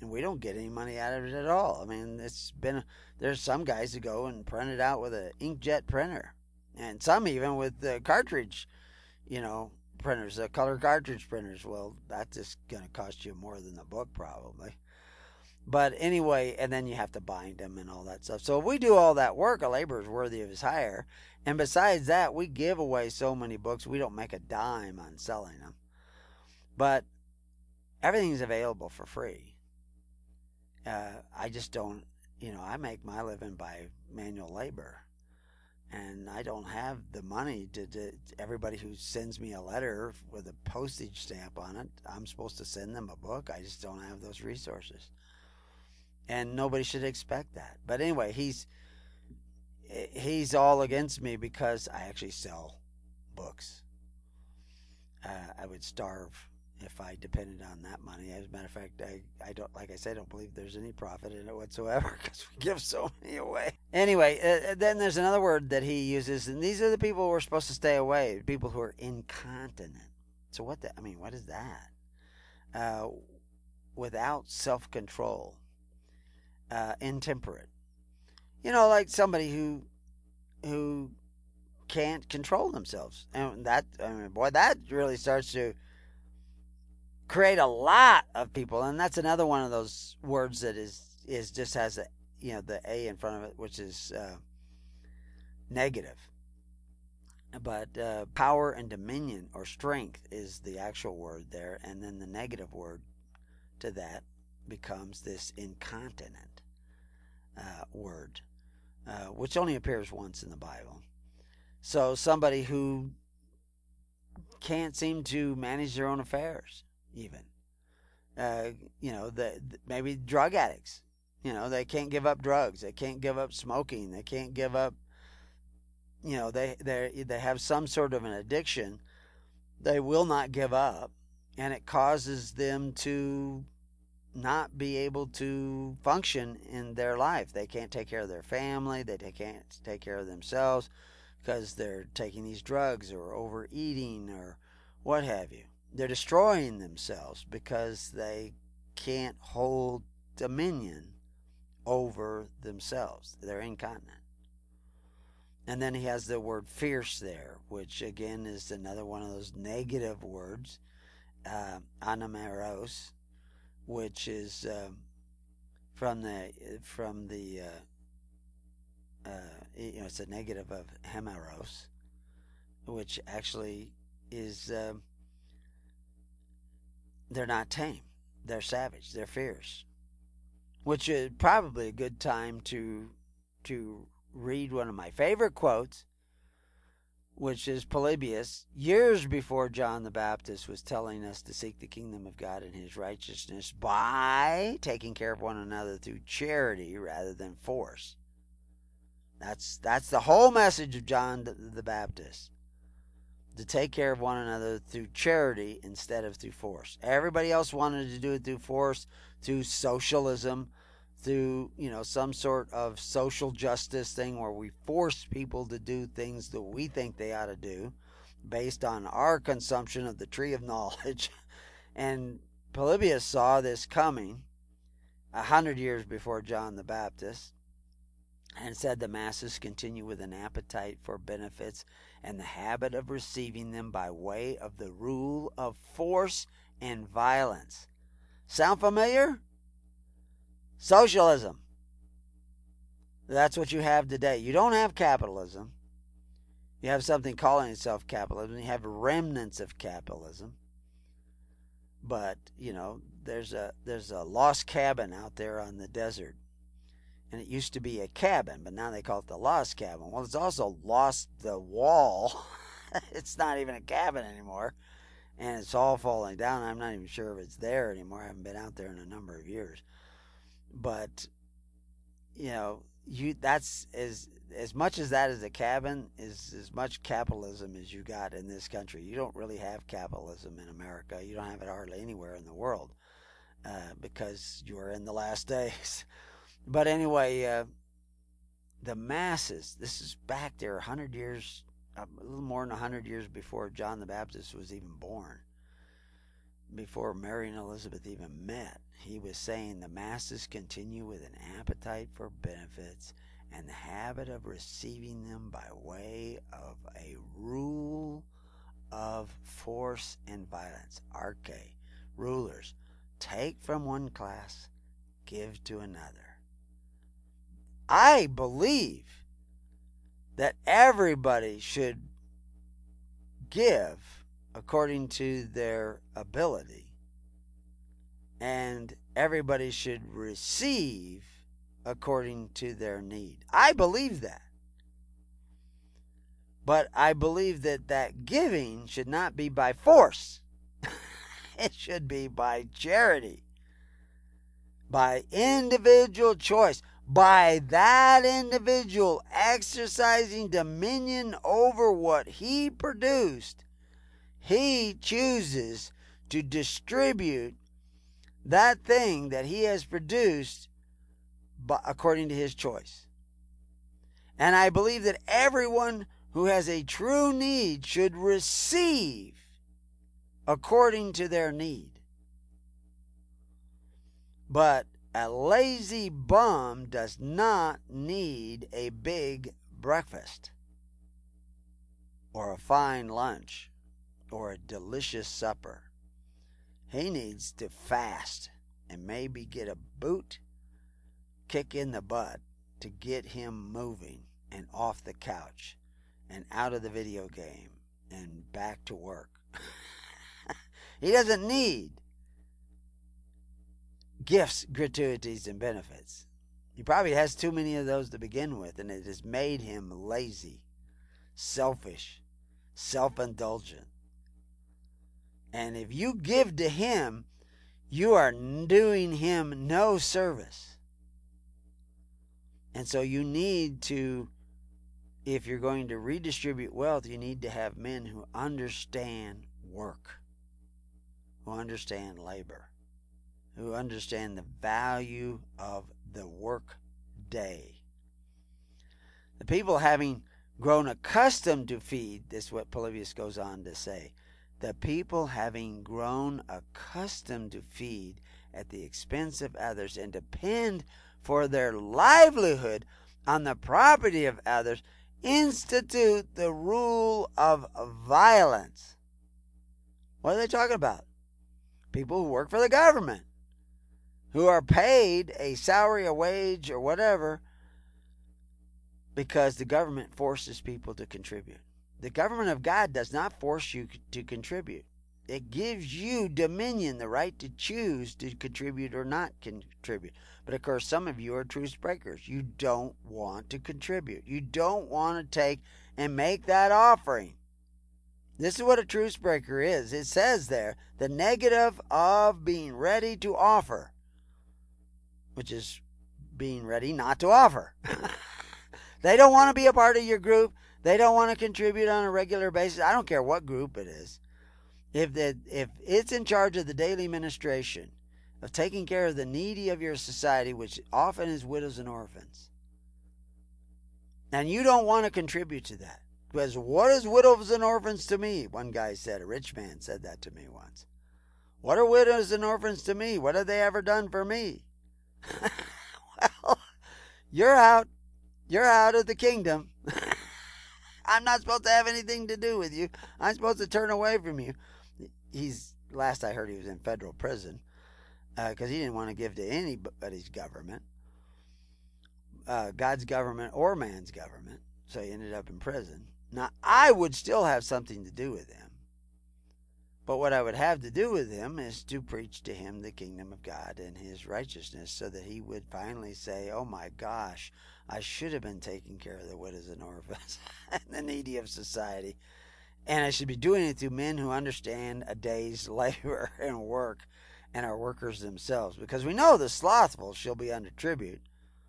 and we don't get any money out of it at all. I mean, it's been there's some guys who go and print it out with an inkjet printer, and some even with the cartridge, you know, printers, the color cartridge printers. Well, that's just going to cost you more than the book probably. But anyway, and then you have to bind them and all that stuff. So if we do all that work, a laborer is worthy of his hire. And besides that, we give away so many books, we don't make a dime on selling them. But everything's available for free. Uh, I just don't, you know, I make my living by manual labor. And I don't have the money to, to everybody who sends me a letter with a postage stamp on it. I'm supposed to send them a book. I just don't have those resources. And nobody should expect that. But anyway, he's he's all against me because I actually sell books. Uh, I would starve if I depended on that money. As a matter of fact, I, I don't, like I said, I don't believe there's any profit in it whatsoever because we give so many away. Anyway, uh, then there's another word that he uses, and these are the people who are supposed to stay away, people who are incontinent. So what the, I mean, what is that? Uh, without self-control. Uh, intemperate, you know, like somebody who who can't control themselves, and that, I mean, boy, that really starts to create a lot of people, and that's another one of those words that is is just has a, you know, the a in front of it, which is uh, negative. But uh, power and dominion or strength is the actual word there, and then the negative word to that becomes this incontinent. Uh, word, uh, which only appears once in the Bible. So somebody who can't seem to manage their own affairs, even. Uh, you know, the, the, maybe drug addicts. You know, they can't give up drugs. They can't give up smoking. They can't give up, you know, they, they, they have some sort of an addiction they will not give up, and it causes them to not be able to function in their life. They can't take care of their family. They can't take care of themselves because they're taking these drugs or overeating or what have you. They're destroying themselves because they can't hold dominion over themselves. They're incontinent. And then he has the word fierce there, which again is another one of those negative words, uh, anameros, which is um, from the from the uh, uh, you know, it's a negative of hemeros, which actually is uh, they're not tame, they're savage, they're fierce. Which is probably a good time to to read one of my favorite quotes, which is Polybius, years before John the Baptist was telling us to seek the kingdom of God and his righteousness by taking care of one another through charity rather than force. That's that's the whole message of John the Baptist. To take care of one another through charity instead of through force. Everybody else wanted to do it through force, through socialism, through, you know, some sort of social justice thing where we force people to do things that we think they ought to do based on our consumption of the tree of knowledge. And Polybius saw this coming a hundred years before John the Baptist and said the masses continue with an appetite for benefits and the habit of receiving them by way of the rule of force and violence. Sound familiar? Socialism. That's what you have today. You don't have capitalism. You have something calling itself capitalism. You have remnants of capitalism. But, you know, there's a there's a lost cabin out there on the desert. And it used to be a cabin, but now they call it the lost cabin. Well, it's also lost the wall. It's not even a cabin anymore. And it's all falling down. I'm not even sure if it's there anymore. I haven't been out there in a number of years. But, you know, you that's as as much as that is a cabin is as much capitalism as you got in this country. You don't really have capitalism in America. You don't have it hardly anywhere in the world uh, because you are in the last days. But anyway, uh, the masses, this is back there a hundred years, a little more than a hundred years before John the Baptist was even born. before Mary and Elizabeth even met, he was saying the masses continue with an appetite for benefits and the habit of receiving them by way of a rule of force and violence. Arche, rulers, take from one class, give to another. I believe that everybody should give according to their ability, and everybody should receive according to their need. I believe that. But I believe that that giving should not be by force. It should be by charity, by individual choice, by that individual exercising dominion over what he produced. He chooses to distribute that thing that he has produced according to his choice. And I believe that everyone who has a true need should receive according to their need. But a lazy bum does not need a big breakfast or a fine lunch or a delicious supper. He needs to fast and maybe get a boot kick in the butt to get him moving and off the couch and out of the video game and back to work. He doesn't need gifts, gratuities, and benefits. He probably has too many of those to begin with, and it has made him lazy, selfish, self-indulgent. And if you give to him, you are doing him no service. And so you need to, if you're going to redistribute wealth, you need to have men who understand work, who understand labor, who understand the value of the work day. The people having grown accustomed to feed, this is what Polybius goes on to say, the people having grown accustomed to feed at the expense of others and depend for their livelihood on the property of others, institute the rule of violence. What are they talking about? People who work for the government, who are paid a salary, a wage, or whatever, because the government forces people to contribute. The government of God does not force you to contribute. It gives you dominion, the right to choose to contribute or not contribute. But of course, some of you are truce breakers. You don't want to contribute. You don't want to take and make that offering. This is what a truce breaker is. It says there, the negative of being ready to offer, which is being ready not to offer. They don't want to be a part of your group. They don't want to contribute on a regular basis. I don't care what group it is. If the, if it's in charge of the daily ministration, of taking care of the needy of your society, which often is widows and orphans, and you don't want to contribute to that, because what is widows and orphans to me? One guy said, a rich man said that to me once. What are widows and orphans to me? What have they ever done for me? Well, you're out. You're out of the kingdom. I'm not supposed to have anything to do with you. I'm supposed to turn away from you. He's, last I heard, he was in federal prison because uh, he didn't want to give to anybody's government, uh, God's government or man's government. So he ended up in prison. Now, I would still have something to do with him. But what I would have to do with him is to preach to him the kingdom of God and his righteousness so that he would finally say, oh my gosh, I should have been taking care of the widows and orphans and the needy of society. And I should be doing it through men who understand a day's labor and work and are workers themselves. Because we know the slothful shall be under tribute.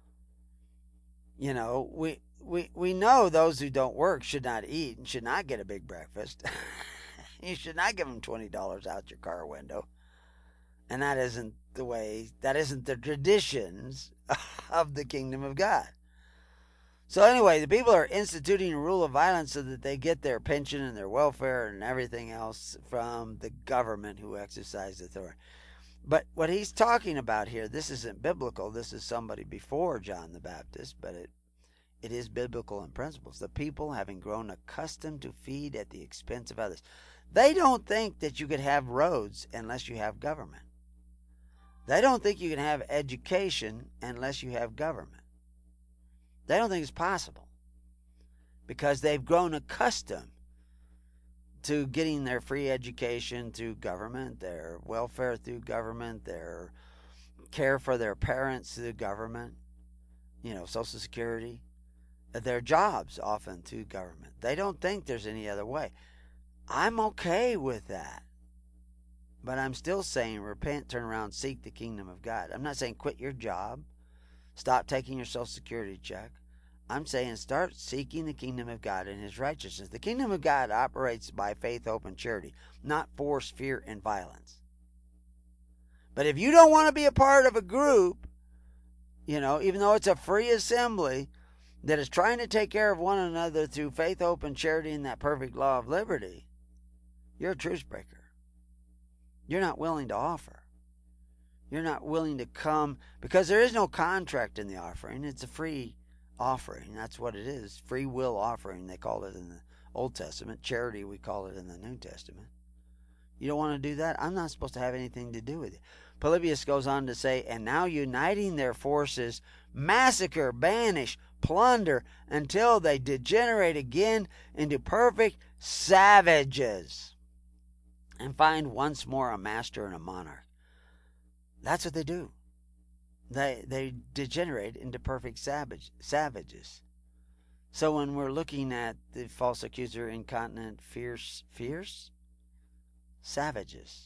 You know, we, we, we know those who don't work should not eat and should not get a big breakfast. You should not give them twenty dollars out your car window. And that isn't the way, that isn't the traditions of the kingdom of God. So anyway, the people are instituting a rule of violence so that they get their pension and their welfare and everything else from the government who exercise authority. But what he's talking about here, this isn't biblical. This is somebody before John the Baptist, but it it is biblical in principles. The people, having grown accustomed to feed at the expense of others, they don't think that you could have roads unless you have government. They don't think you can have education unless you have government. They don't think it's possible because they've grown accustomed to getting their free education through government, their welfare through government, their care for their parents through government, you know, Social Security, their jobs often through government. They don't think there's any other way. I'm okay with that. But I'm still saying repent, turn around, seek the kingdom of God. I'm not saying quit your job. Stop taking your Social Security check. I'm saying start seeking the kingdom of God and His righteousness. The kingdom of God operates by faith, hope, and charity, not force, fear, and violence. But if you don't want to be a part of a group, you know, even though it's a free assembly that is trying to take care of one another through faith, hope, and charity and that perfect law of liberty, you're a truce breaker. You're not willing to offer. You're not willing to come because there is no contract in the offering. It's a free offering. That's what it is. Free will offering, they call it in the Old Testament. Charity, we call it in the New Testament. You don't want to do that? I'm not supposed to have anything to do with it. Polybius goes on to say, and now uniting their forces, massacre, banish, plunder, until they degenerate again into perfect savages, and find once more a master and a monarch. That's what they do. They they degenerate into perfect savage, savages. So when we're looking at the false accuser, incontinent, fierce, fierce, savages,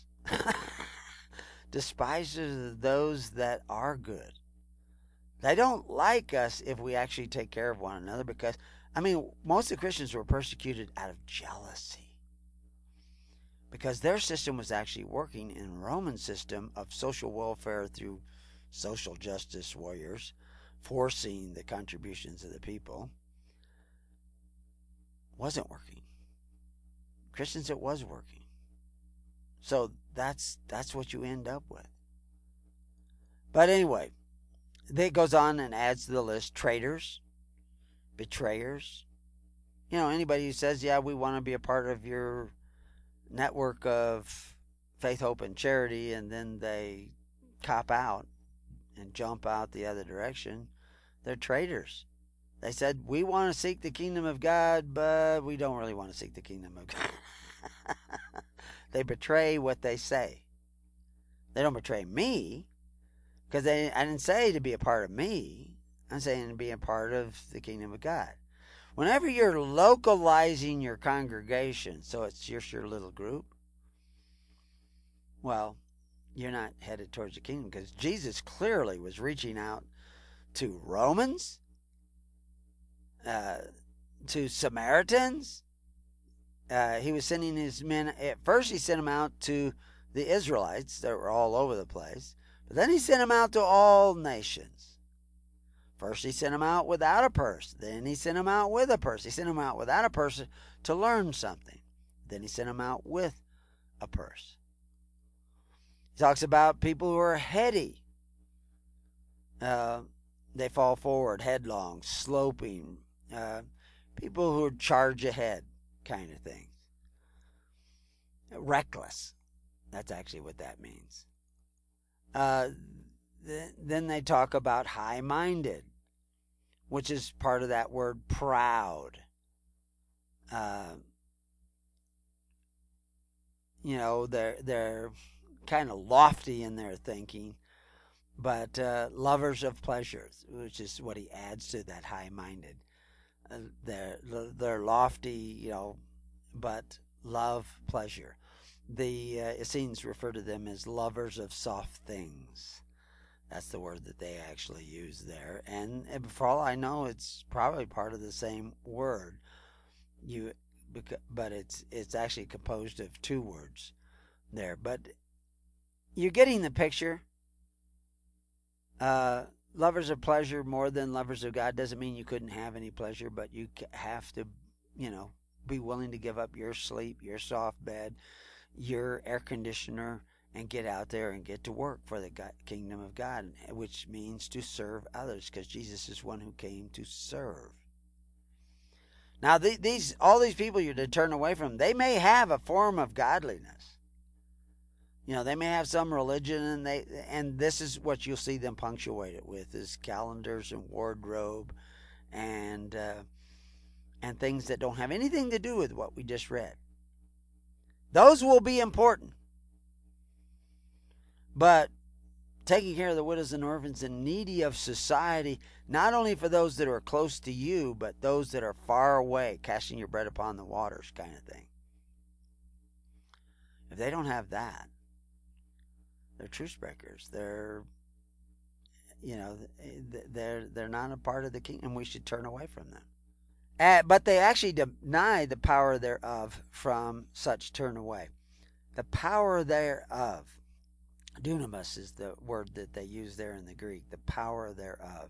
despisers of those that are good. They don't like us if we actually take care of one another because, I mean, most of the Christians were persecuted out of jealousy. Because their system was actually working in the Roman system of social welfare through social justice warriors, forcing the contributions of the people, wasn't working. Christians, it was working. So that's that's what you end up with. But anyway, it goes on and adds to the list traitors, betrayers. You know, anybody who says, yeah, we want to be a part of your network of faith, hope, and charity, and then they cop out and jump out the other direction, they're traitors. They said, we want to seek the kingdom of God, but we don't really want to seek the kingdom of God. They betray what they say. They don't betray me, because they I didn't say to be a part of me. I'm saying to be a part of the kingdom of God. Whenever you're localizing your congregation, so it's just your little group, well, you're not headed towards the kingdom because Jesus clearly was reaching out to Romans, uh, to Samaritans. Uh, he was sending his men, at first he sent them out to the Israelites that were all over the place, but then he sent them out to all nations. First he sent them out without a purse. Then he sent them out with a purse. He sent them out without a purse to learn something. Then he sent them out with a purse. He talks about people who are heady. Uh, they fall forward, headlong, sloping. Uh, people who charge ahead kind of things. Reckless. That's actually what that means. Uh, Then they talk about high-minded, which is part of that word proud. Uh, you know, they're they're kind of lofty in their thinking, but uh, lovers of pleasures, which is what he adds to that high-minded. Uh, they're they're lofty, you know, but love pleasure. The uh, Essenes refer to them as lovers of soft things. That's the word that they actually use there. And, and for all I know, it's probably part of the same word. You, but it's it's actually composed of two words there. But you're getting the picture. Uh, lovers of pleasure more than lovers of God doesn't mean you couldn't have any pleasure, but you have to, you know, be willing to give up your sleep, your soft bed, your air conditioner, and get out there and get to work for the God, kingdom of God, which means to serve others, because Jesus is one who came to serve. Now, the, these all these people you're to turn away from, they may have a form of godliness. You know, they may have some religion, and they and this is what you'll see them punctuate it with: is calendars and wardrobe, and uh, and things that don't have anything to do with what we just read. Those will be important, but taking care of the widows and orphans and needy of society, not only for those that are close to you, but those that are far away, casting your bread upon the waters kind of thing. If they don't have that, they're truce breakers. They're, you know, they're they're not a part of the kingdom. We should turn away from them. Uh, but they actually deny the power thereof from such turn away. The power thereof. Dunamis is the word that they use there in the Greek, the power thereof.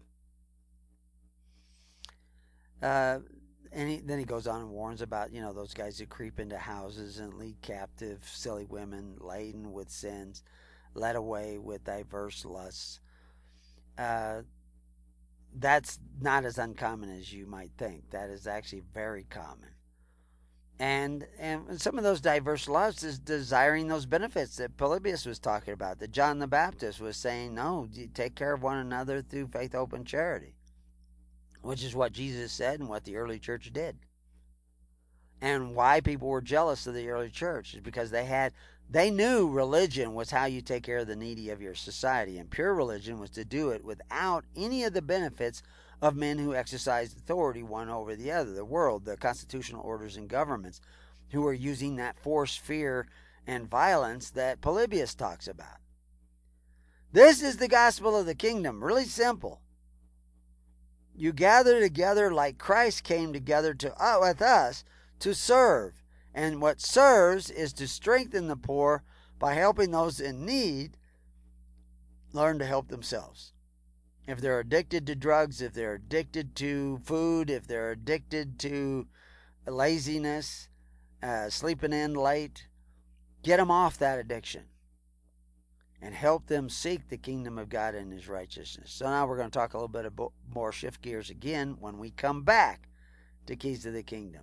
Uh, and he, then he goes on and warns about, you know, those guys who creep into houses and lead captive silly women laden with sins, led away with diverse lusts. Uh, that's not as uncommon as you might think. That is actually very common. And and some of those diverse lusts is desiring those benefits that Polybius was talking about, that John the Baptist was saying, no, you take care of one another through faith, hope, and charity, which is what Jesus said and what the early church did. And why people were jealous of the early church is because they had, they knew religion was how you take care of the needy of your society, and pure religion was to do it without any of the benefits of men who exercised authority one over the other, the world, the constitutional orders and governments, who were using that force, fear, and violence that Polybius talks about. This is the gospel of the kingdom, really simple. You gather together like Christ came together to uh, with us to serve, and what serves is to strengthen the poor by helping those in need learn to help themselves. If they're addicted to drugs, if they're addicted to food, if they're addicted to laziness, uh, sleeping in late, get them off that addiction and help them seek the kingdom of God and His righteousness. So now we're going to talk a little bit about, more, shift gears again when we come back to Keys to the Kingdom.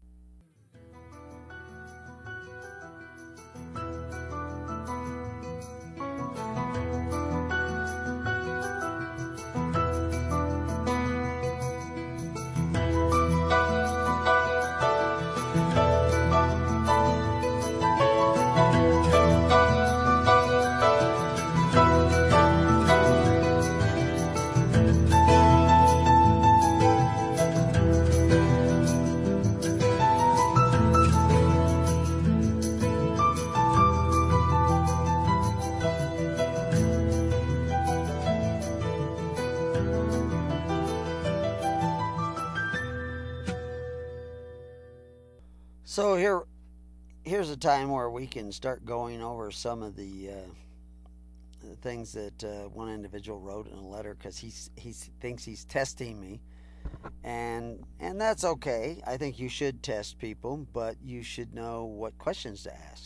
So here, here's a time where we can start going over some of the, uh, the things that uh, one individual wrote in a letter, because he's he thinks he's testing me, and and that's okay. I think you should test people, but you should know what questions to ask.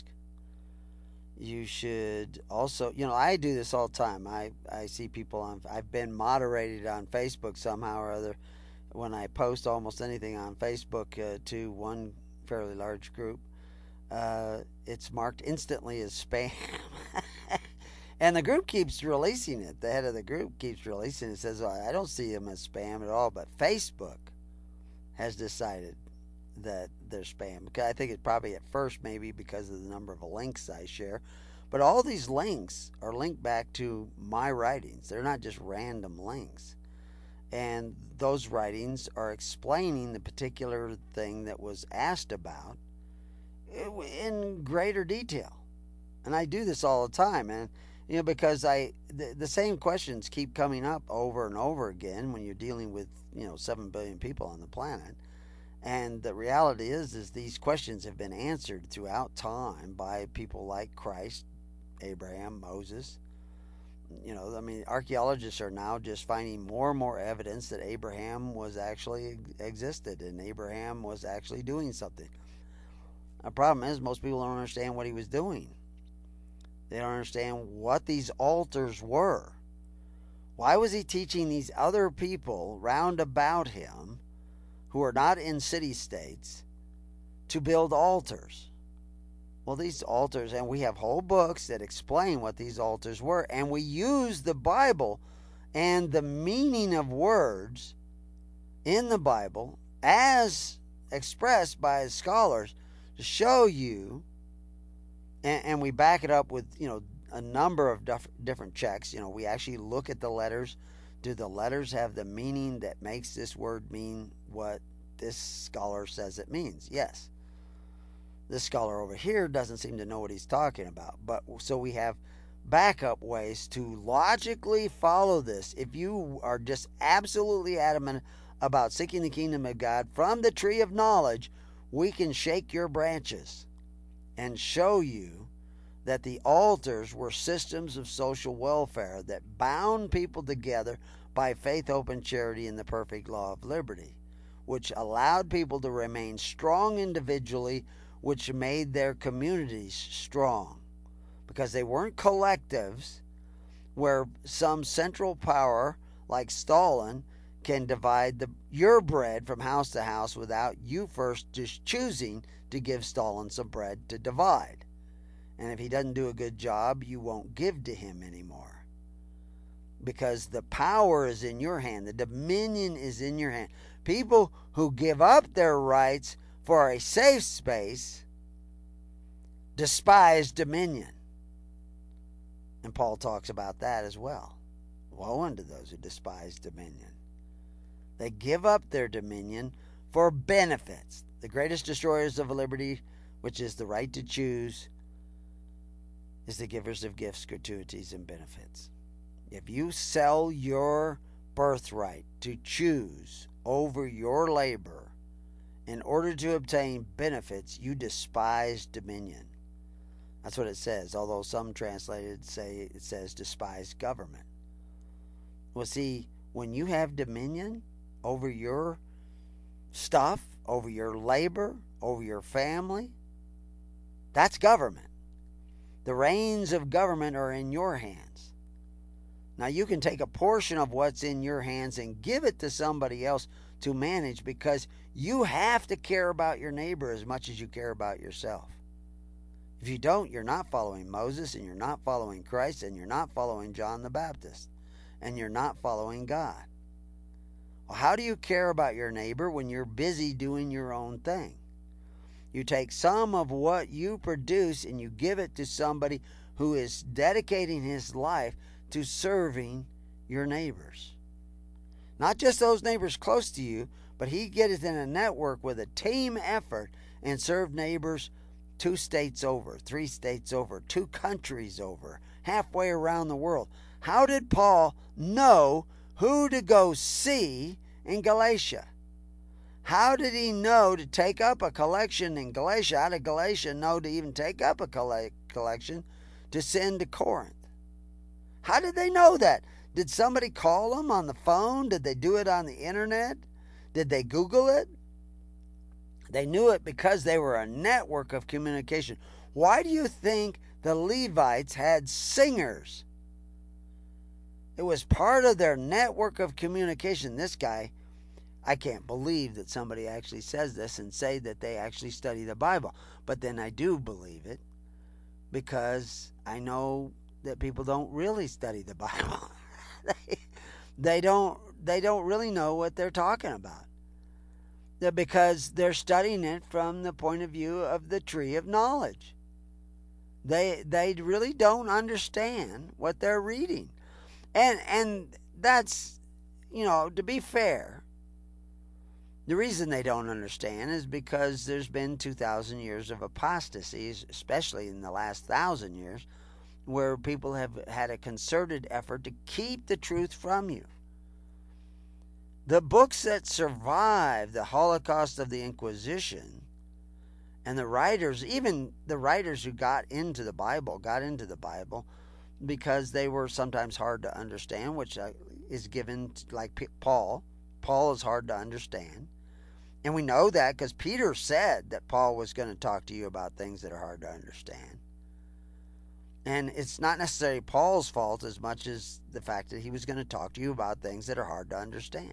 You should also, you know, I do this all the time. I I see people on. I've been moderated on Facebook somehow or other. When I post almost anything on Facebook uh, to one fairly large group, uh, it's marked instantly as spam. And the group keeps releasing it. The head of the group keeps releasing it. It says, I don't see them as spam at all, but Facebook has decided that they're spam. I think it probably at first maybe because of the number of links I share. But all these links are linked back to my writings. They're not just random links. And those writings are explaining the particular thing that was asked about in greater detail. And I do this all the time, and you know, because I the, the same questions keep coming up over and over again when you're dealing with, you know, seven billion people on the planet. And the reality is is these questions have been answered throughout time by people like Christ, Abraham, Moses, You know, I mean, archaeologists are now just finding more and more evidence that Abraham was actually existed and Abraham was actually doing something. The problem is most people don't understand what he was doing. They don't understand what these altars were. Why was he teaching these other people round about him who are not in city-states to build altars? Well, these altars, and we have whole books that explain what these altars were, and we use the Bible and the meaning of words in the Bible as expressed by scholars to show you, and, and we back it up with, you know, a number of dif- different checks. You know, we actually look at the letters. Do the letters have the meaning that makes this word mean what this scholar says it means? Yes. This scholar over here doesn't seem to know what he's talking about. But so we have backup ways to logically follow this. If you are just absolutely adamant about seeking the kingdom of God from the tree of knowledge, we can shake your branches and show you that the altars were systems of social welfare that bound people together by faith, hope, and charity in the perfect law of liberty, which allowed people to remain strong individually, which made their communities strong, because they weren't collectives where some central power like Stalin can divide the, your bread from house to house without you first just choosing to give Stalin some bread to divide. And if he doesn't do a good job, you won't give to him anymore, because the power is in your hand. The dominion is in your hand. People who give up their rights for a safe space despise dominion. And Paul talks about that as well. Woe unto those who despise dominion. They give up their dominion for benefits. The greatest destroyers of liberty, which is the right to choose, is the givers of gifts, gratuities, and benefits. If you sell your birthright to choose over your labor in order to obtain benefits, you despise dominion. That's what it says, although some translated say it says despise government. Well, see, when you have dominion over your stuff, over your labor, over your family, that's government. The reins of government are in your hands. Now, you can take a portion of what's in your hands and give it to somebody else to manage, because you have to care about your neighbor as much as you care about yourself. If you don't, you're not following Moses, and you're not following Christ, and you're not following John the Baptist, and you're not following God. Well, how do you care about your neighbor when you're busy doing your own thing? You take some of what you produce and you give it to somebody who is dedicating his life to serving your neighbors. Not just those neighbors close to you, but he gets in a network with a team effort and serve neighbors two states over, three states over, two countries over, halfway around the world. How did Paul know who to go see in Galatia? How did he know to take up a collection in Galatia? How did Galatia know to even take up a collection to send to Corinth? How did they know that? Did somebody call them on the phone? Did they do it on the internet? Did they Google it? They knew it because they were a network of communication. Why do you think the Levites had singers? It was part of their network of communication. This guy, I can't believe that somebody actually says this and say that they actually study the Bible. But then I do believe it, because I know that people don't really study the Bible. they, they don't they don't really know what they're talking about. They're, because they're studying it from the point of view of the tree of knowledge. They they really don't understand what they're reading. And and that's, you know, to be fair, the reason they don't understand is because there's been two thousand years of apostasy, especially in the last one thousand years, where people have had a concerted effort to keep the truth from you. The books that survived the Holocaust of the Inquisition, and the writers, even the writers who got into the Bible, got into the Bible, because they were sometimes hard to understand, which is given like Paul. Paul is hard to understand. And we know that because Peter said that Paul was going to talk to you about things that are hard to understand. And it's not necessarily Paul's fault as much as the fact that he was going to talk to you about things that are hard to understand.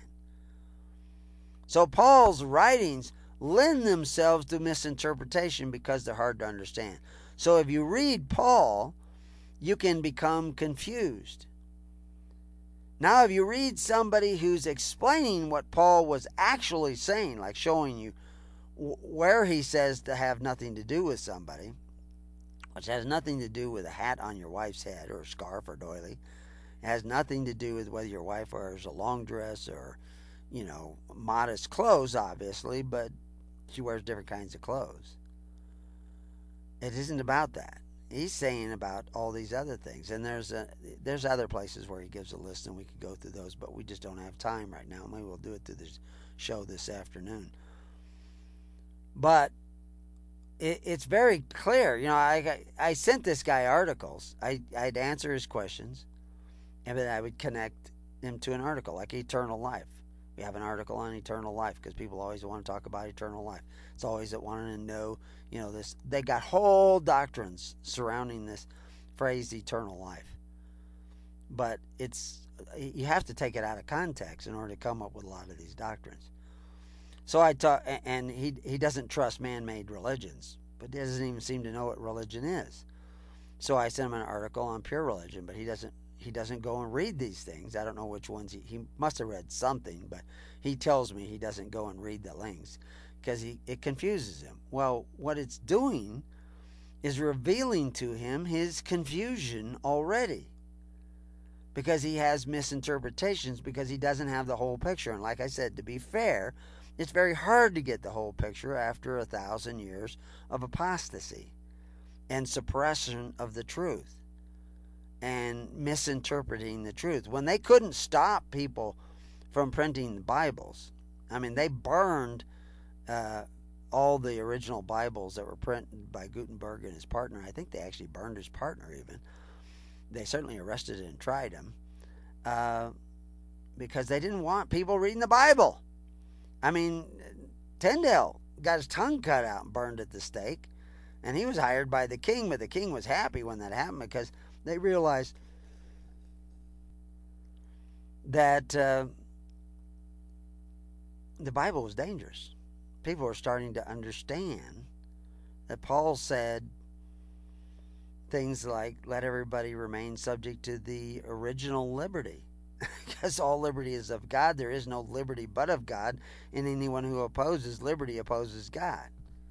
So Paul's writings lend themselves to misinterpretation because they're hard to understand. So if you read Paul, you can become confused. Now, if you read somebody who's explaining what Paul was actually saying, like showing you where he says to have nothing to do with somebody, which has nothing to do with a hat on your wife's head or a scarf or doily. It has nothing to do with whether your wife wears a long dress or, you know, modest clothes, obviously, but she wears different kinds of clothes. It isn't about that. He's saying about all these other things, and there's a, there's other places where he gives a list, and we could go through those, but we just don't have time right now. Maybe we'll do it through this show this afternoon. But it, it's very clear. You know, I I sent this guy articles. I I'd answer his questions, and then I would connect him to an article like eternal life. We have an article on eternal life because people always want to talk about eternal life. It's always that wanting to know, you know, this. They got whole doctrines surrounding this phrase eternal life. But it's you have to take it out of context in order to come up with a lot of these doctrines. So I talk, and he he doesn't trust man-made religions, but he doesn't even seem to know what religion is. So I sent him an article on pure religion, but he doesn't. He doesn't go and read these things. I don't know which ones. He, he must have read something, but he tells me he doesn't go and read the links because he, it confuses him. Well, what it's doing is revealing to him his confusion already because he has misinterpretations because he doesn't have the whole picture. And like I said, to be fair, it's very hard to get the whole picture after a thousand years of apostasy and suppression of the truth and misinterpreting the truth. When they couldn't stop people from printing the Bibles, I mean, they burned uh, all the original Bibles that were printed by Gutenberg and his partner. I think they actually burned his partner even. They certainly arrested and tried him uh, because they didn't want people reading the Bible. I mean, Tyndale got his tongue cut out and burned at the stake, and he was hired by the king, but the king was happy when that happened because they realized that uh, the Bible was dangerous. People were starting to understand that Paul said things like, let everybody remain subject to the original liberty. Because all liberty is of God. There is no liberty but of God. And anyone who opposes liberty opposes God.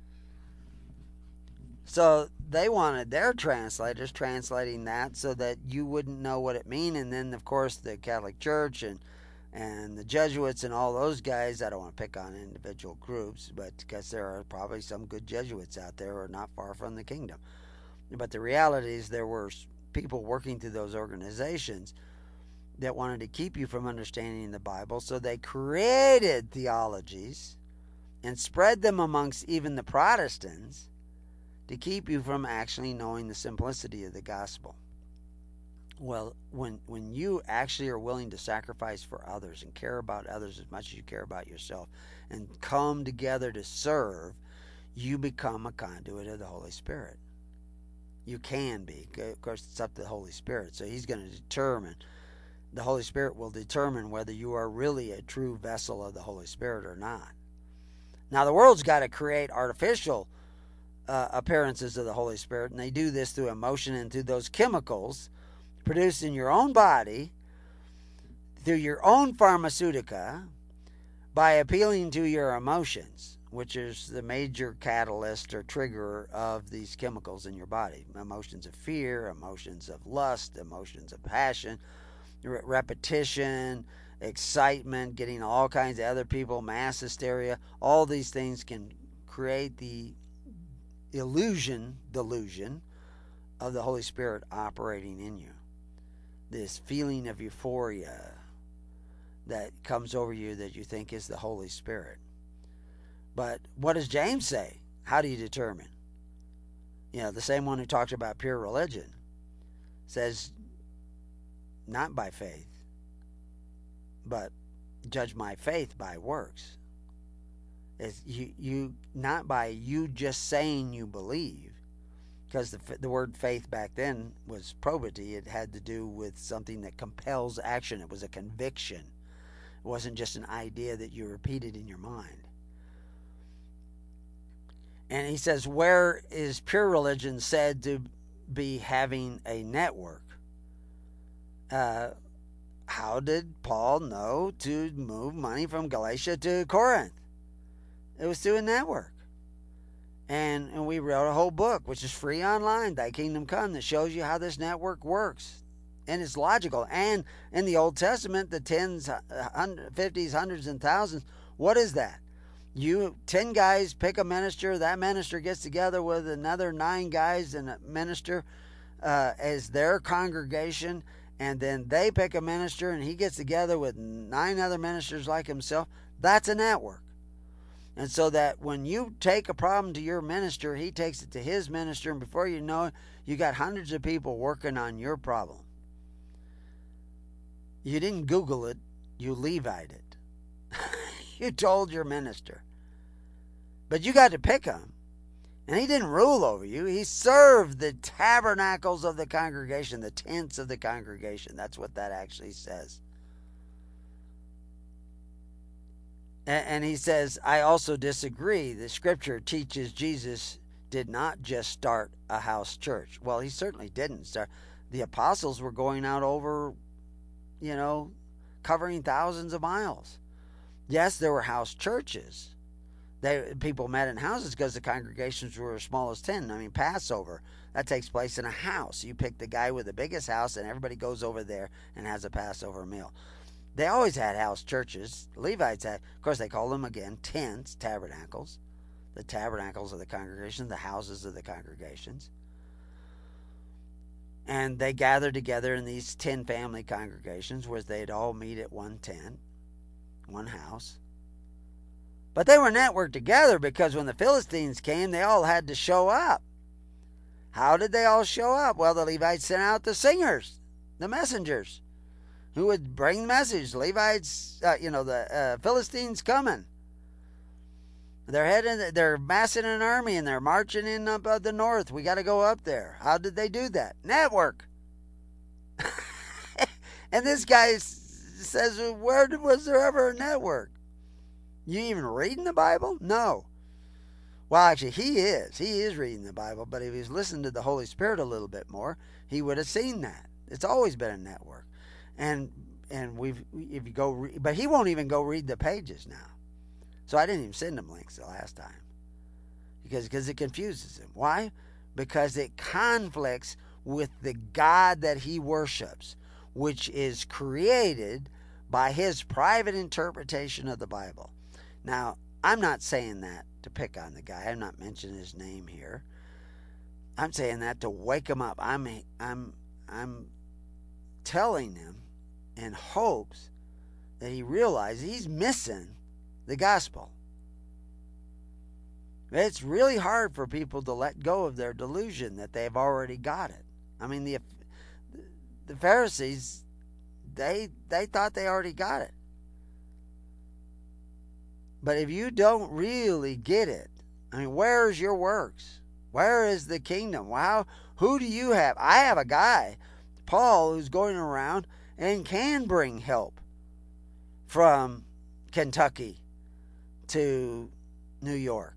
So they wanted their translators translating that so that you wouldn't know what it mean. And then, of course, the Catholic Church and and the Jesuits and all those guys, I don't want to pick on individual groups, but because there are probably some good Jesuits out there who are not far from the kingdom. But the reality is there were people working through those organizations that wanted to keep you from understanding the Bible, so they created theologies and spread them amongst even the Protestants to keep you from actually knowing the simplicity of the gospel. Well, when when you actually are willing to sacrifice for others and care about others as much as you care about yourself and come together to serve, you become a conduit of the Holy Spirit. You can be. Of course, it's up to the Holy Spirit. So he's going to determine, the Holy Spirit will determine whether you are really a true vessel of the Holy Spirit or not. Now, the world's got to create artificial uh, appearances of the Holy Spirit, and they do this through emotion and through those chemicals produced in your own body, through your own pharmaceutica, by appealing to your emotions, which is the major catalyst or trigger of these chemicals in your body. Emotions of fear, emotions of lust, emotions of passion, repetition, excitement, getting all kinds of other people, mass hysteria. All these things can create the illusion, delusion of the Holy Spirit operating in you. This feeling of euphoria that comes over you that you think is the Holy Spirit. But what does James say? How do you determine? You know, the same one who talks about pure religion says not by faith, but judge my faith by works. It's you, you not by you just saying you believe, because the the word faith back then was probity. It had to do with something that compels action. It was a conviction. It wasn't just an idea that you repeated in your mind. And he says, where is pure religion said to be having a network? Uh, how did Paul know to move money from Galatia to Corinth? It was through a network. And, and we wrote a whole book, which is free online, Thy Kingdom Come, that shows you how this network works. And it's logical. And in the Old Testament, the tens, fifties, hundreds, and thousands, what is that? You, ten guys pick a minister, that minister gets together with another nine guys and a minister uh, as their congregation, and then they pick a minister and he gets together with nine other ministers like himself. That's a network. And so that when you take a problem to your minister, he takes it to his minister, and before you know it, you got hundreds of people working on your problem. You didn't Google it, you Levite it. You told your minister. But you got to pick him. And he didn't rule over you. He served the tabernacles of the congregation, the tents of the congregation. That's what that actually says. And he says, I also disagree. The scripture teaches Jesus did not just start a house church. Well, he certainly didn't start. The apostles were going out over, you know, covering thousands of miles. Yes, there were house churches. They, people met in houses because the congregations were as small as ten. I mean, Passover, that takes place in a house. You pick the guy with the biggest house, and everybody goes over there and has a Passover meal. They always had house churches. Levites had, of course, they call them, again, tents, tabernacles. The tabernacles of the congregation, the houses of the congregations. And they gathered together in these ten family congregations where they'd all meet at one tent, one house. But they were networked together because when the Philistines came, they all had to show up. How did they all show up? Well, the Levites sent out the singers, the messengers, who would bring the message. Levites, uh, you know, the uh, Philistines coming. They're heading, they're massing an army and they're marching in up uh, the north. We got to go up there. How did they do that? Network. And this guy says, where was there ever a network? You even reading the Bible? No. Well, actually, he is. He is reading the Bible, but if he's listened to the Holy Spirit a little bit more, he would have seen that. It's always been a network. And and we've if you go, re- but he won't even go read the pages now. So I didn't even send him links the last time. Because because it confuses him. Why? Because it conflicts with the God that he worships, which is created by his private interpretation of the Bible. Now, I'm not saying that to pick on the guy. I'm not mentioning his name here. I'm saying that to wake him up. I'm I'm I'm telling him in hopes that he realizes he's missing the gospel. It's really hard for people to let go of their delusion that they've already got it. I mean, the the Pharisees, they they thought they already got it. But if you don't really get it, I mean, where's your works? Where is the kingdom? Wow, who do you have? I have a guy, Paul, who's going around and can bring help from Kentucky to New York.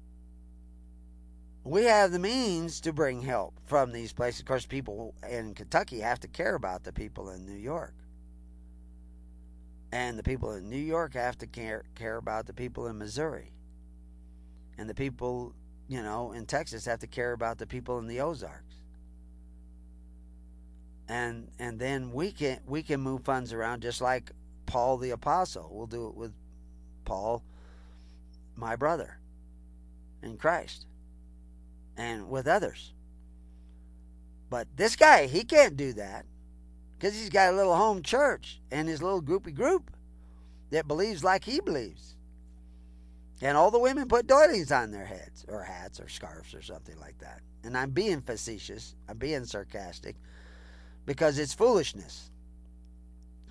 We have the means to bring help from these places. Of course, people in Kentucky have to care about the people in New York. And the people in New York have to care, care about the people in Missouri. And the people, you know, in Texas have to care about the people in the Ozarks. And and then we can we can move funds around just like Paul the Apostle. We'll do it with Paul, my brother, in Christ. And with others. But this guy, he can't do that. Because he's got a little home church and his little groupie group that believes like he believes. And all the women put doilies on their heads, or hats, or scarves, or something like that. And I'm being facetious. I'm being sarcastic. Because it's foolishness.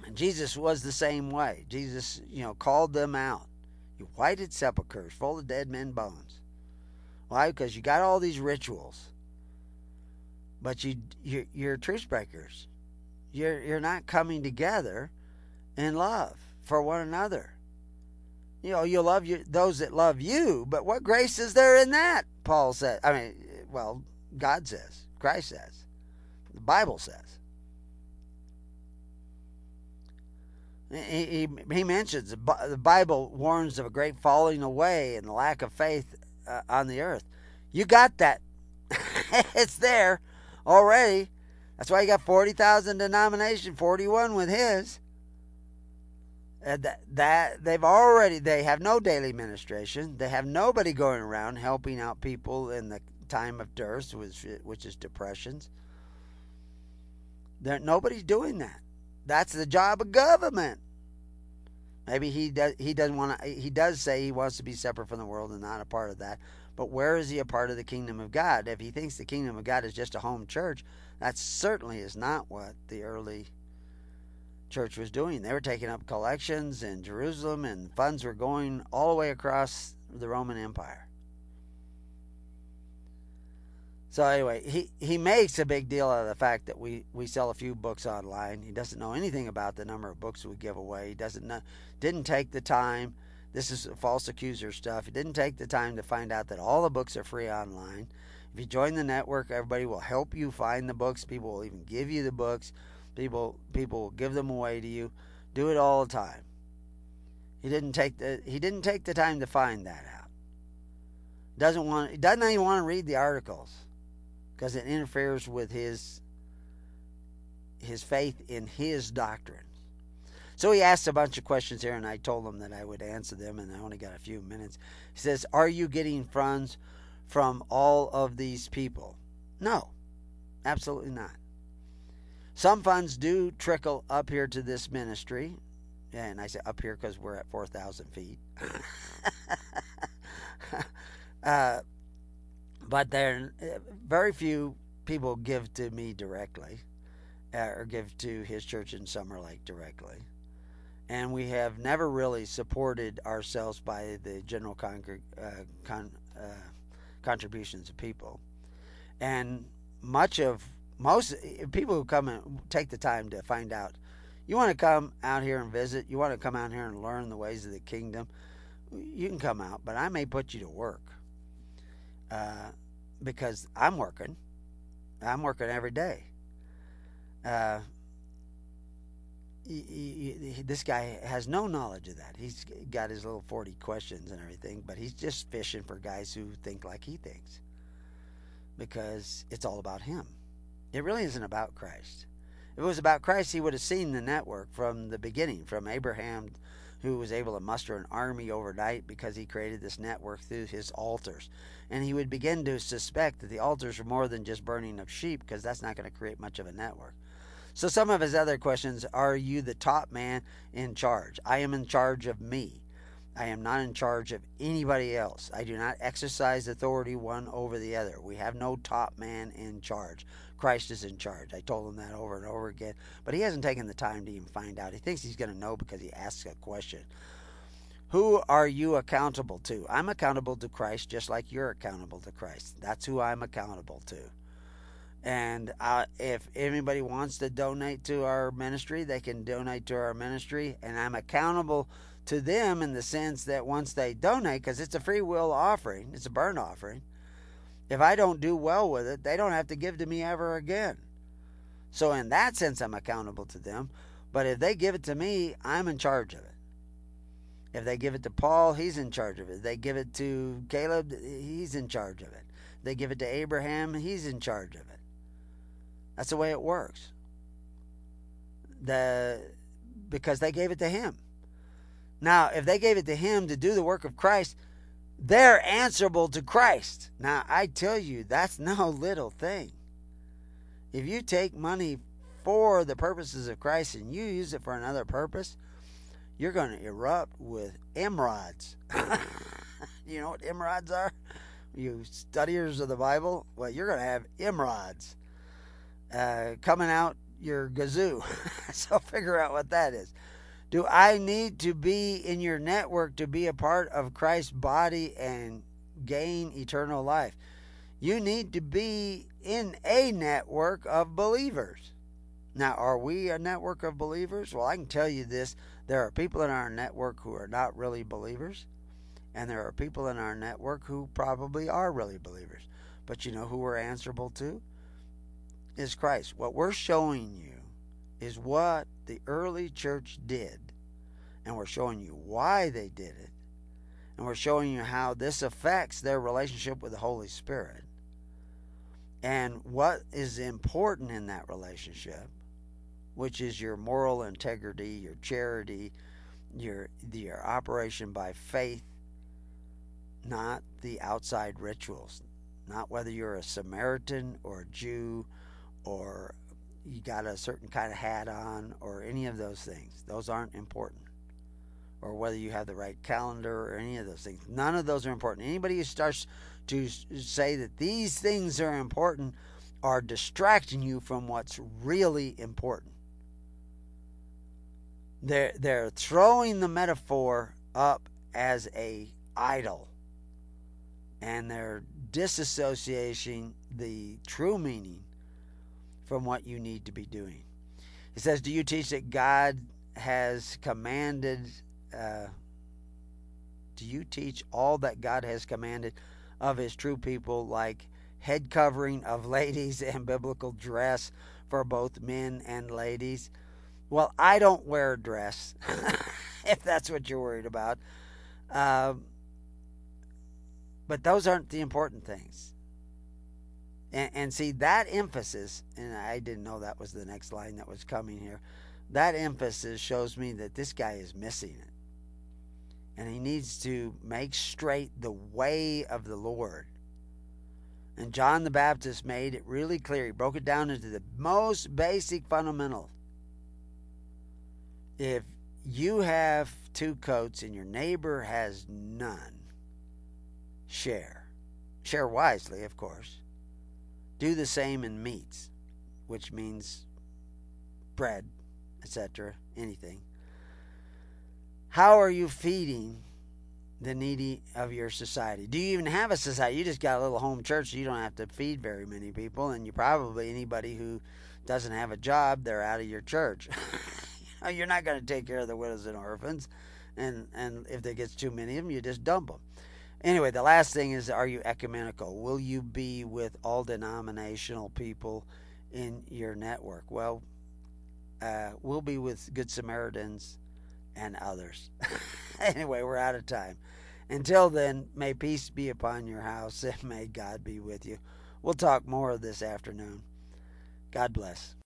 And Jesus was the same way. Jesus, you know, called them out. You whited sepulchres full of dead men bones. Why? Because you got all these rituals, but you you're, you're truce breakers. You're you're not coming together in love for one another. You know, you love you, those that love you, but what grace is there in that? Paul said. I mean, well, God says, Christ says, the Bible says. He, he, he mentions the Bible warns of a great falling away and the lack of faith uh, on the earth. You got that. It's there already. That's why you got forty thousand denomination, forty-one with his. Uh, that, that they've already, they have no daily ministration. They have nobody going around helping out people in the time of dearth, which, which is depressions. There, nobody's doing that. That's the job of government. Maybe he does. He doesn't want to. He does say he wants to be separate from the world and not a part of that. But where is he a part of the kingdom of God? If he thinks the kingdom of God is just a home church, that certainly is not what the early church was doing. They were taking up collections in Jerusalem, and funds were going all the way across the Roman Empire. So anyway, he, he makes a big deal out of the fact that we, we sell a few books online. He doesn't know anything about the number of books we give away. He doesn't know, didn't take the time. This is false accuser stuff. He didn't take the time to find out that all the books are free online. If you join the network, everybody will help you find the books. People will even give you the books. People people will give them away to you. Do it all the time. He didn't take the he didn't take the time to find that out. Doesn't want he doesn't even want to read the articles, because it interferes with his his faith in his doctrines. So he asked a bunch of questions here, and I told him that I would answer them, and I only got a few minutes. He says, are you getting funds from all of these people? No, absolutely not. Some funds do trickle up here to this ministry, and I say up here because we're at four thousand feet. uh, But there, very few people give to me directly, uh, or give to his church in Summer Lake directly. And we have never really supported ourselves by the general con- uh, con- uh, contributions of people. And much of, most people who come and take the time to find out, you want to come out here and visit, you want to come out here and learn the ways of the kingdom, you can come out, but I may put you to work. Uh, because I'm working. I'm working every day. Uh, he, he, this guy has no knowledge of that. He's got his little forty questions and everything, but he's just fishing for guys who think like he thinks, because it's all about him. It really isn't about Christ. If it was about Christ, he would have seen the network from the beginning, from Abraham, who was able to muster an army overnight because he created this network through his altars. And he would begin to suspect that the altars are more than just burning of sheep, because that's not going to create much of a network. So some of his other questions: are you the top man in charge? I am in charge of me. I am not in charge of anybody else. I do not exercise authority one over the other. We have no top man in charge. Christ is in charge. I told him that over and over again, but he hasn't taken the time to even find out. He thinks he's going to know because he asks a question. Who are you accountable to? I'm accountable to Christ, just like you're accountable to Christ. That's who I'm accountable to. And uh, if anybody wants to donate to our ministry, they can donate to our ministry, and I'm accountable to them in the sense that once they donate, because it's a free will offering, it's a burnt offering, if I don't do well with it, they don't have to give to me ever again. So in that sense, I'm accountable to them. But if they give it to me, I'm in charge of it. If they give it to Paul, he's in charge of it. If they give it to Caleb, he's in charge of it. If they give it to Abraham, he's in charge of it. That's the way it works. The because they gave it to him. Now, if they gave it to him to do the work of Christ, they're answerable to Christ. Now, I tell you, that's no little thing. If you take money for the purposes of Christ and you use it for another purpose, you're going to erupt with emerods. You know what emerods are? You studiers of the Bible? Well, you're going to have emerods uh, coming out your gazoo. So figure out what that is. Do I need to be in your network to be a part of Christ's body and gain eternal life? You need to be in a network of believers. Now, are we a network of believers? Well, I can tell you this. There are people in our network who are not really believers, and there are people in our network who probably are really believers. But you know who we're answerable to? Is Christ. What we're showing you is what the early church did, and we're showing you why they did it, and we're showing you how this affects their relationship with the Holy Spirit, and what is important in that relationship, which is your moral integrity, your charity, your your operation by faith, not the outside rituals, not whether you're a Samaritan or a Jew or you got a certain kind of hat on or any of those things. Those aren't important. Or whether you have the right calendar or any of those things. None of those are important. Anybody who starts to say that these things are important are distracting you from what's really important. They're, they're throwing the metaphor up as a idol. And they're disassociating the true meaning from what you need to be doing. It says, do you teach that God has commanded, uh, do you teach all that God has commanded of his true people, like head covering of ladies and biblical dress for both men and ladies? Well, I don't wear a dress, if that's what you're worried about. Um, but those aren't the important things. And, and see, that emphasis, and I didn't know that was the next line that was coming here, that emphasis shows me that this guy is missing it. And he needs to make straight the way of the Lord. And John the Baptist made it really clear. He broke it down into the most basic fundamental. If you have two coats and your neighbor has none, share. Share wisely, of course. Do the same in meats, which means bread, et cetera, anything. How are you feeding the needy of your society? Do you even have a society? You just got a little home church, so you don't have to feed very many people, and you probably, anybody who doesn't have a job, they're out of your church. You're not going to take care of the widows and orphans, and, and if there gets too many of them, you just dump them. Anyway, the last thing is, are you ecumenical? Will you be with all denominational people in your network? Well, uh, we'll be with Good Samaritans and others. Anyway, we're out of time. Until then, may peace be upon your house, and may God be with you. We'll talk more this afternoon. God bless.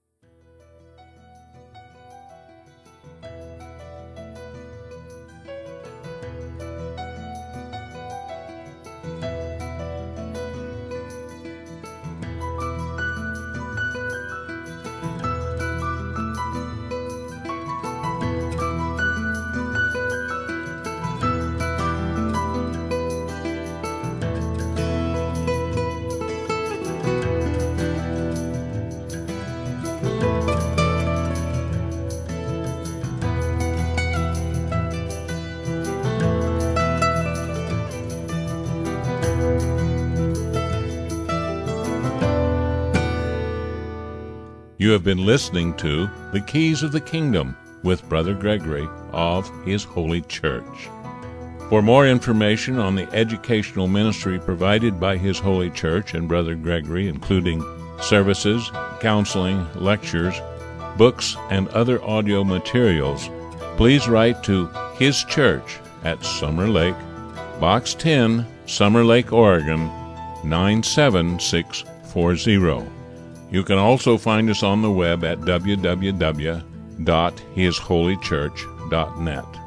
You have been listening to The Keys of the Kingdom with Brother Gregory of His Holy Church. For more information on the educational ministry provided by His Holy Church and Brother Gregory, including services, counseling, lectures, books, and other audio materials, please write to His Church at Summer Lake, Box ten, Summer Lake, Oregon, nine seven six four zero. You can also find us on the web at w w w dot his holy church dot net.